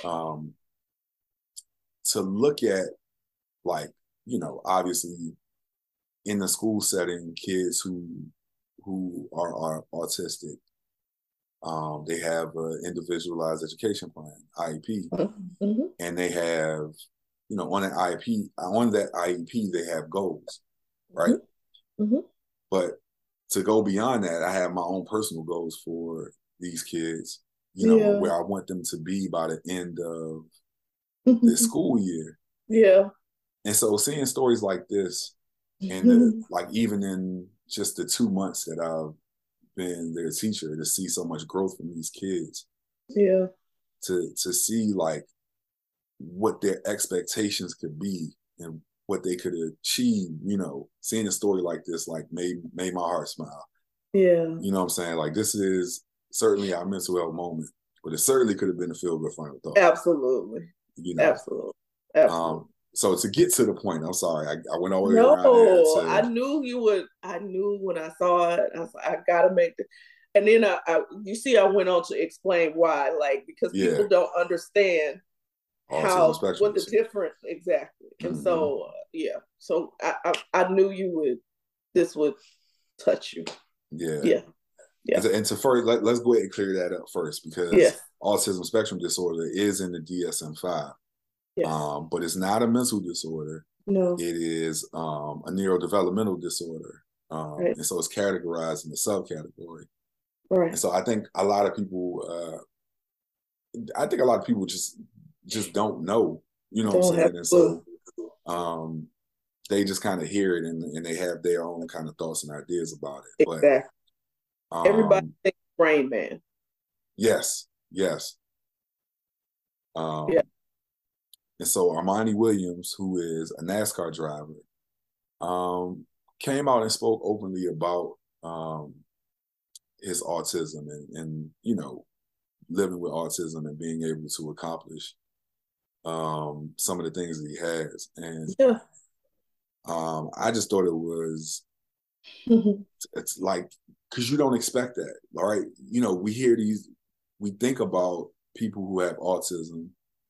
to look at, like, obviously in the school setting, kids who are autistic, they have an individualized education plan, IEP, and they have, on that IEP, they have goals, right? But to go beyond that, I have my own personal goals for these kids, where I want them to be by the end of this school year. Yeah. And so seeing stories like this, and like even in just the 2 months that I've been their teacher, to see so much growth from these kids. Yeah. To see like what their expectations could be and what they could achieve, seeing a story like this like made my heart smile. Yeah. You know what I'm saying? Like, this is certainly our mental health moment, but it certainly could have been a feel-good final thought. Absolutely. Absolutely. So to get to the point, I'm sorry, I went all the way around there. I knew you would. I knew when I saw it, I was like, I gotta make it. And then I went on to explain why, like, because people don't understand what the difference exactly. And so I knew this would touch you. Yeah. And to first, let's go ahead and clear that up first, because autism spectrum disorder is in the DSM-5. Yes. But it's not a mental disorder. No. It is a neurodevelopmental disorder. And so it's categorized in the subcategory. Right. And so I think a lot of people just don't know, you know what I'm saying? And so they just kind of hear it and they have their own kind of thoughts and ideas about it. Exactly. But everybody thinks Rain Man. Yes. And so Armani Williams, who is a NASCAR driver, came out and spoke openly about his autism and living with autism and being able to accomplish some of the things that he has. And I just thought it was, it's like, because you don't expect that, all right? We think about people who have autism.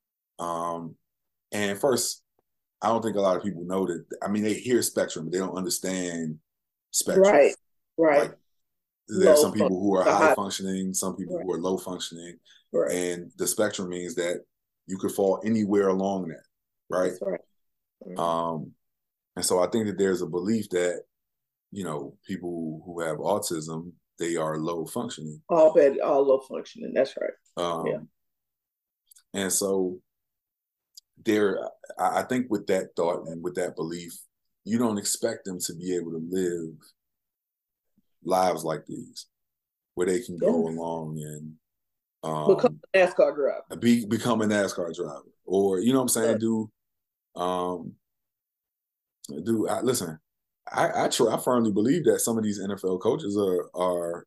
And first, I don't think a lot of people know that. I mean, they hear spectrum, but they don't understand spectrum. Right. Like, there's some people who are high functioning, some people who are low functioning. Right. And the spectrum means that you could fall anywhere along that, right? That's right. And so I think that there's a belief that, people who have autism, they are low functioning. All low functioning. That's right. And so I think with that thought and with that belief, you don't expect them to be able to live lives like these, where they can go along and become a NASCAR driver. Become a NASCAR driver, or you know what I'm saying? Listen, I firmly believe that some of these NFL coaches are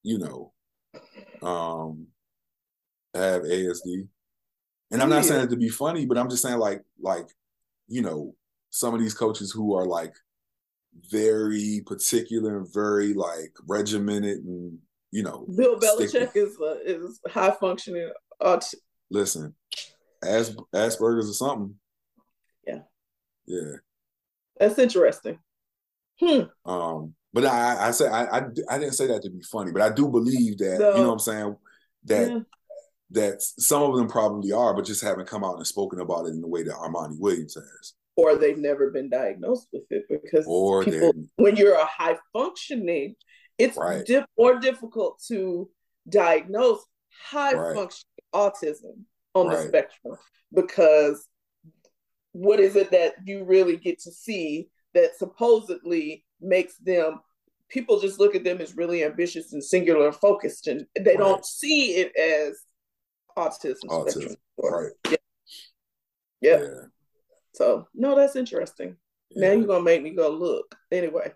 have ASD. And I'm not saying it to be funny, but I'm just saying like, some of these coaches who are like very particular and very like regimented and, Bill Belichick is high functioning. Listen, Asperger's or something. Yeah. Yeah. That's interesting. But I didn't say that to be funny, but I do believe that, you know what I'm saying, that some of them probably are, but just haven't come out and spoken about it in the way that Armani Williams has. Or they've never been diagnosed with it, because people, when you're a high functioning, it's more difficult to diagnose high functioning autism on the spectrum, because what is it that you really get to see that supposedly makes them, people just look at them as really ambitious and singular focused, and they don't see it as autism spectrum. Yeah. So no, that's interesting. Now you're gonna make me go look. Anyway.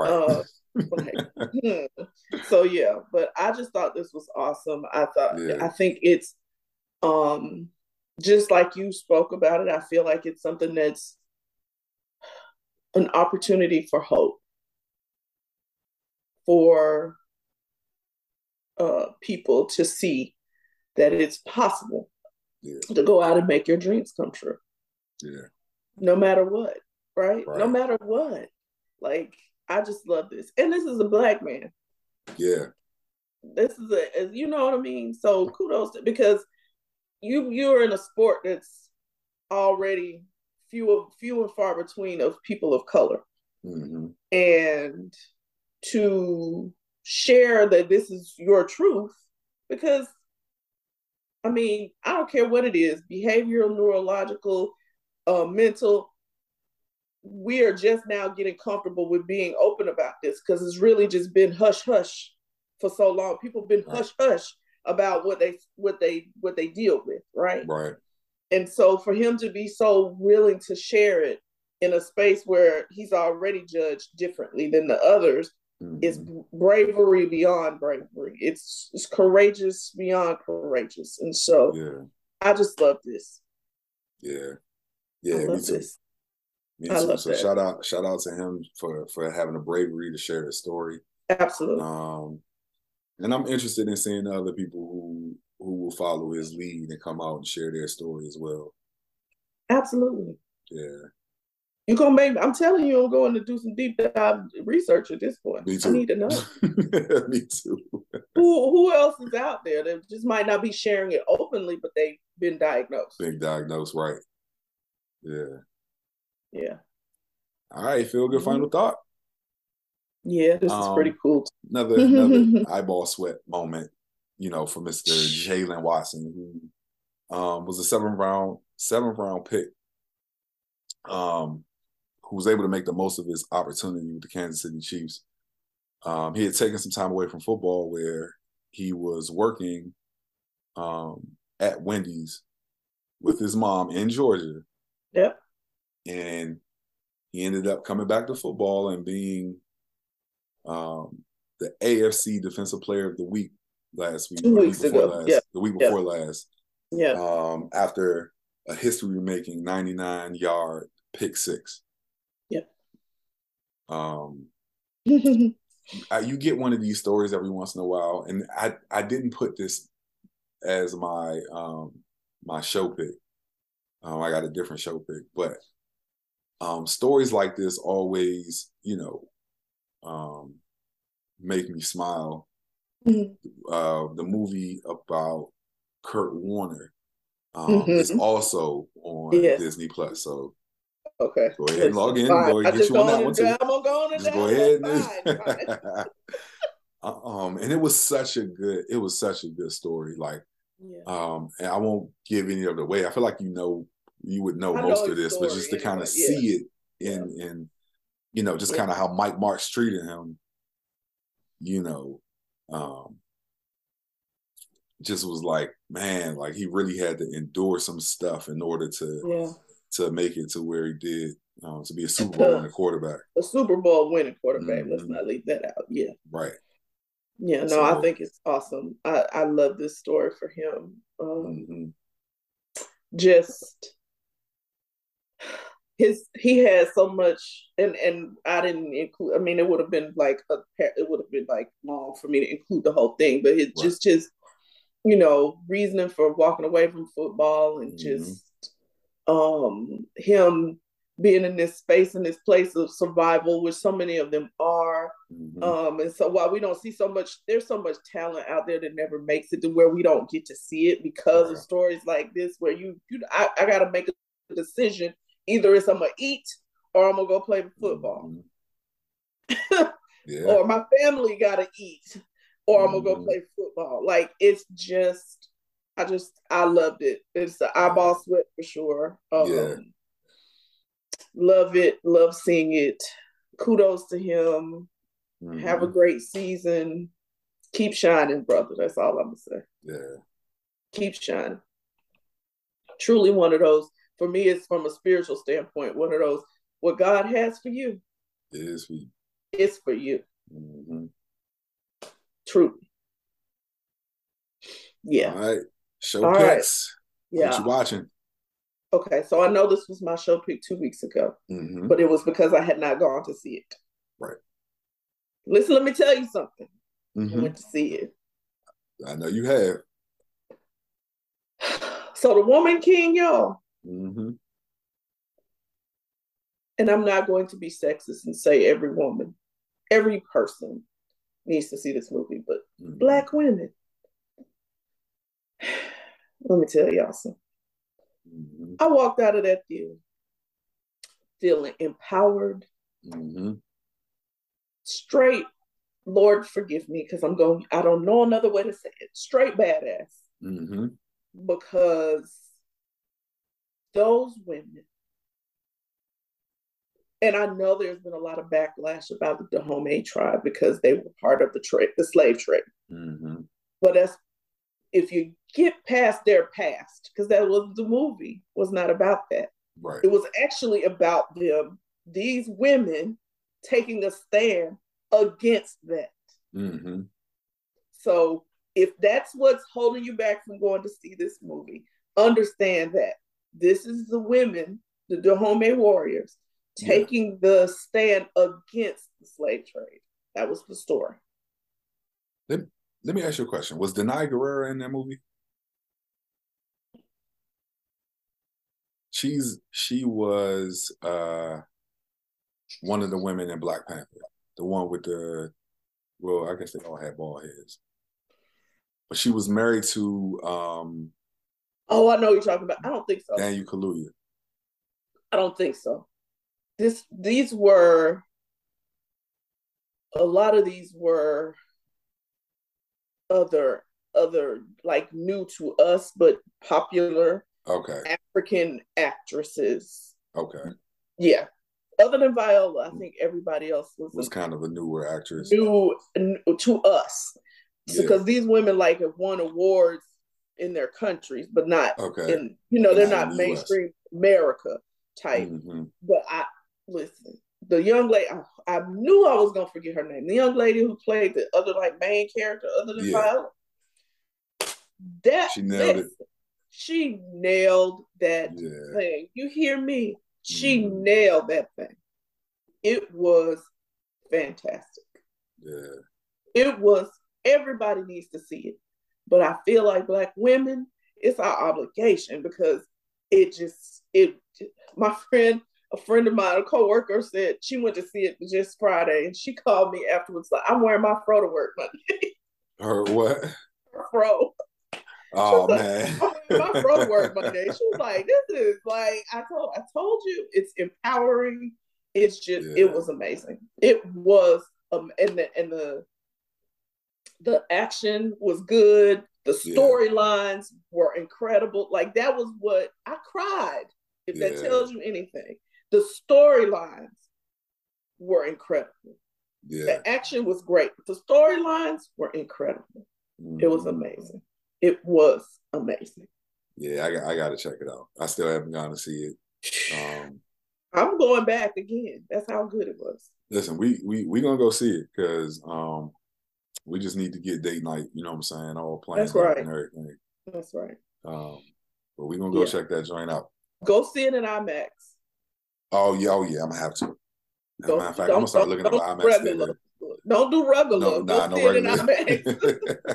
So yeah, but I just thought this was awesome. I think it's just like you spoke about it, I feel like it's something that's an opportunity for hope for people to see that it's possible to go out and make your dreams come true. No matter what, right? No matter what. Like, I just love this. And this is a Black man. This is you know what I mean? So kudos because you're in a sport that's already few and far between of people of color. And to share that this is your truth, because I mean, I don't care what it is, behavioral, neurological, mental, we are just now getting comfortable with being open about this, because it's really just been hush hush for so long. People have been hush hush about what they deal with, right? And so for him to be so willing to share it in a space where he's already judged differently than the others is bravery beyond bravery. It's courageous beyond courageous. And so I just love this. I love this. Me too. So that. shout out to him for having the bravery to share his story. Absolutely. And I'm interested in seeing other people who will follow his lead and come out and share their story as well. Absolutely. Yeah. You're gonna make, I'm telling you, I'm going to do some deep dive research at this point. Me too. I need to know. Me too. Who else is out there that just might not be sharing it openly, but they've been diagnosed? Right. Yeah. All right, Phil, good final thought. Yeah, this is pretty cool. Another eyeball sweat moment, for Mr. Jaylen Watson, who was a seventh round pick, who was able to make the most of his opportunity with the Kansas City Chiefs. He had taken some time away from football where he was working at Wendy's with his mom in Georgia. Yep. And he ended up coming back to football and being the AFC Defensive Player of the Week last week. 2 weeks ago. The week before last. Yeah. After a history-making 99-yard pick six. Yep. You get one of these stories every once in a while, and I didn't put this as my my show pick. I got a different show pick, but stories like this always, make me smile. The movie about Kurt Warner is also on Disney Plus. So okay, go ahead and log in. Go ahead and get you on that one too. Just go ahead. And it was such a good story. Like, and I won't give any of it away. I feel like you would know most of this, but just to kind of see it in just kind of how Mike Marks treated him, just was like, man, like he really had to endure some stuff in order to make it to where he did, to be a Super Bowl winning quarterback. A Super Bowl winning quarterback. Let's not leave that out. Yeah. Right. Yeah, no, so, I think it's awesome. I love this story for him. Just he has so much, and I didn't include. I mean, it would have been like long for me to include the whole thing, but it's just his, reasoning for walking away from football, and just him being in this space, in this place of survival, which so many of them are. And so while we don't see so much, there's so much talent out there that never makes it to where we don't get to see it because of stories like this, where I got to make a decision. Either it's I'm going to eat or I'm going to go play football. Or my family got to eat or I'm going to go play football. Like, it's just, I loved it. It's the eyeball sweat for sure. Love it. Love seeing it. Kudos to him. Have a great season. Keep shining, brother. That's all I'm going to say. Yeah. Keep shining. Truly one of those, for me, it's from a spiritual standpoint, one of those, what God has for you. It is for you. It's for you. Truly. Yeah. All right. Show picks. Yeah. What you watching? Okay, so I know this was my show pick 2 weeks ago, but it was because I had not gone to see it. Right. Listen, let me tell you something. I went to see it. I know you have. So The Woman King, y'all. And I'm not going to be sexist and say every woman, every person needs to see this movie, but Black women. Let me tell y'all something. I walked out of that theater feeling empowered, straight, Lord forgive me, because I don't know another way to say it, straight badass. Because those women, and I know there's been a lot of backlash about the Dahomey tribe because they were part of the slave trade. But if you get past their past, because that was the movie, was not about that. Right. It was actually about these women taking a stand against that. So if that's what's holding you back from going to see this movie, understand that this is the women, the Dahomey warriors, taking the stand against the slave trade. That was the story. Let me ask you a question. Was Denai Guerrero in that movie? She was one of the women in Black Panther. The one with I guess they all had bald heads. But she was married to oh, I know what you're talking about. I don't think so. Daniel Kaluuya. I don't think so. These were a lot of these were other like new to us but popular African actresses. Yeah. Other than Viola, I think everybody else was kind of a newer actress. New to us. Because these women like have won awards in their countries, but not in, they're not mainstream America type. But listen, the young lady, I knew I was gonna forget her name. The young lady who played the other main character other than Viola. She nailed it. She nailed that thing. You hear me? She nailed that thing. It was fantastic. Yeah. It was, everybody needs to see it. But I feel like Black women, it's our obligation because my friend, a friend of mine, a coworker said she went to see it just Friday and she called me afterwards like, I'm wearing my fro to work Monday. Her what? Her fro. Oh man. My fro to work Monday. She was like, this is like, I told you, it's empowering. It's just, it was amazing. It was, and the action was good. The storylines were incredible. Like that was what I cried. If that tells you anything, the storylines were incredible. The action was great. The storylines were incredible. It was amazing. It was amazing. Yeah, I got to check it out. I still haven't gone to see it. I'm going back again. That's how good it was. Listen, we gonna go see it because we just need to get date night. You know what I'm saying? All planned out and everything. That's right. But we gonna go check that joint out. Go see it in IMAX. Oh yeah. I'm gonna have to. As a matter of fact, I'm gonna start looking at IMAX theater. Don't do regular. No regular.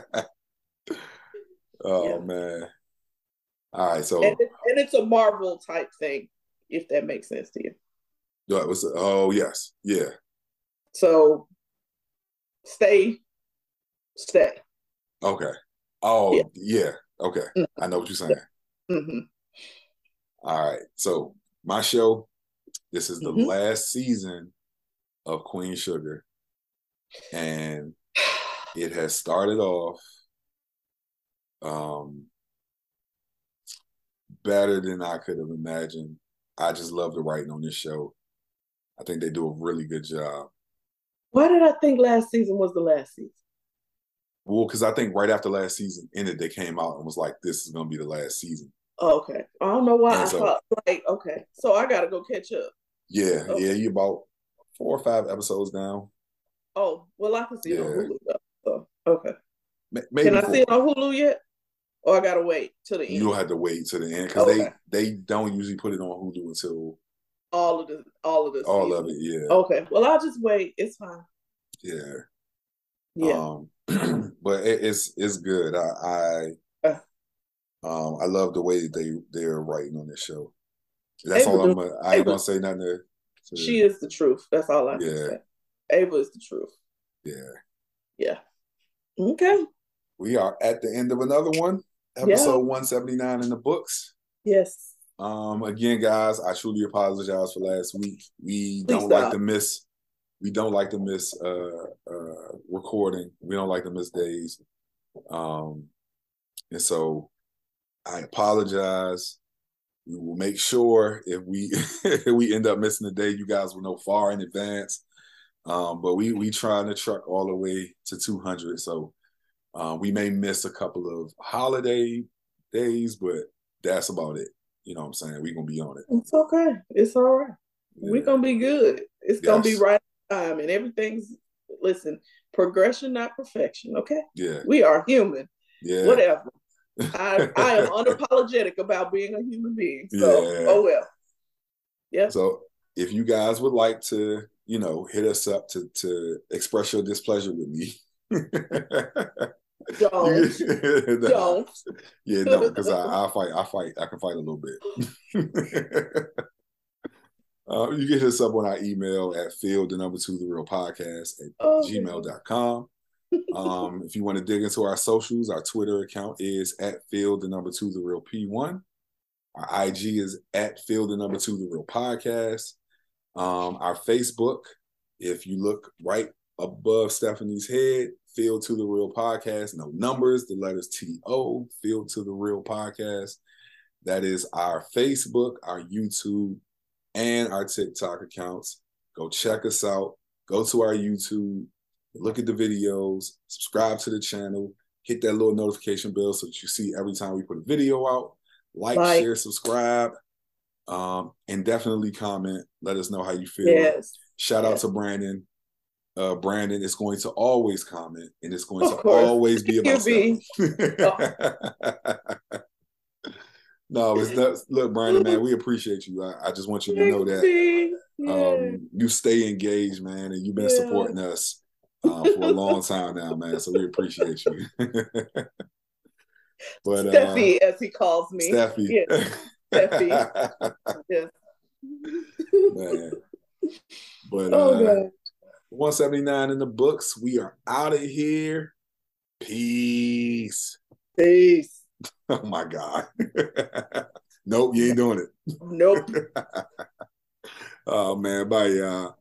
Oh man. All right, so and it's a Marvel type thing, if that makes sense to you. Oh yes, yeah. So stay. Okay. Oh yeah. Okay. Mm-hmm. I know what you're saying. Mm-hmm. All right. So my show, this is the last season of Queen Sugar, and it has started off better than I could have imagined. I just love the writing on this show. I think they do a really good job. Why did I think last season was the last season? Well, because I think right after last season ended, they came out and was like, this is going to be the last season. Oh, okay. I don't know why I thought, like, okay. So I got to go catch up. Yeah, okay. Yeah, you're about 4 or 5 episodes down. Oh, well, I can see it on Hulu. So, okay. Maybe can I see it on Hulu yet? Or I got to wait till the end? You'll have to wait till the end because they don't usually put it on Hulu until all of this. All of it, yeah. Okay. Well, I'll just wait. It's fine. Yeah. Yeah. But it's good. I love the way they're writing on this show. That's Ava all I ain't gonna say nothing to she is the truth. That's all I can say. Ava is the truth. Yeah. Yeah. Okay. We are at the end of another one. Episode 179 in the books. Yes. Again, guys, I truly apologize for last week. We don't like to miss recording. We don't like to miss days. And so I apologize. We will make sure if we end up missing a day, you guys will know far in advance. But we trying to truck all the way to 200. So we may miss a couple of holiday days, but that's about it. You know what I'm saying? We're going to be on it. It's okay. It's all right. Yeah. We're going to be good. It's going to be right on time. And everything's, listen, progression, not perfection, okay? Yeah. We are human. Yeah. Whatever. I am unapologetic about being a human being. So, oh well. Yeah. So if you guys would like to, hit us up to express your displeasure with me. Don't. Don't. Yeah, no, because I fight. I can fight a little bit. You can hit us up on our email at field2therealpodcast@gmail.com. If you want to dig into our socials, our Twitter account is at field2therealp1. Our IG is at field2therealpodcast. Our Facebook, if you look right above Stephanie's head, Field to the Real Podcast, no numbers, the letters TO, Field to the Real Podcast. That is our Facebook, our YouTube, and our TikTok accounts. Go check us out. Go to our YouTube, look at the videos, subscribe to the channel, hit that little notification bell so that you see every time we put a video out. Like, share, subscribe, and definitely comment. Let us know how you feel. Yes. Shout out to Brandon. Brandon is going to always comment, and it's going to always be about Stephanie. No, it's not. Look, Brandon, man, we appreciate you. I just want you to know that you stay engaged, man, and you've been supporting us for a long time now, man. So we appreciate you. But Steffi, as he calls me. Steffi. Yeah. Steffi. Yes. Man. But 179 in the books. We are out of here. Peace. Peace. Oh my God. Nope, you ain't doing it. Nope. Oh man, bye y'all.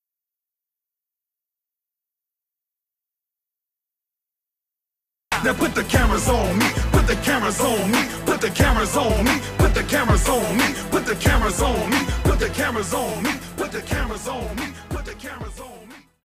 Now put the cameras on me, put the cameras on me, put the cameras on me, put the cameras on me, put the cameras on me, put the cameras on me, put the cameras on me, put the cameras on me.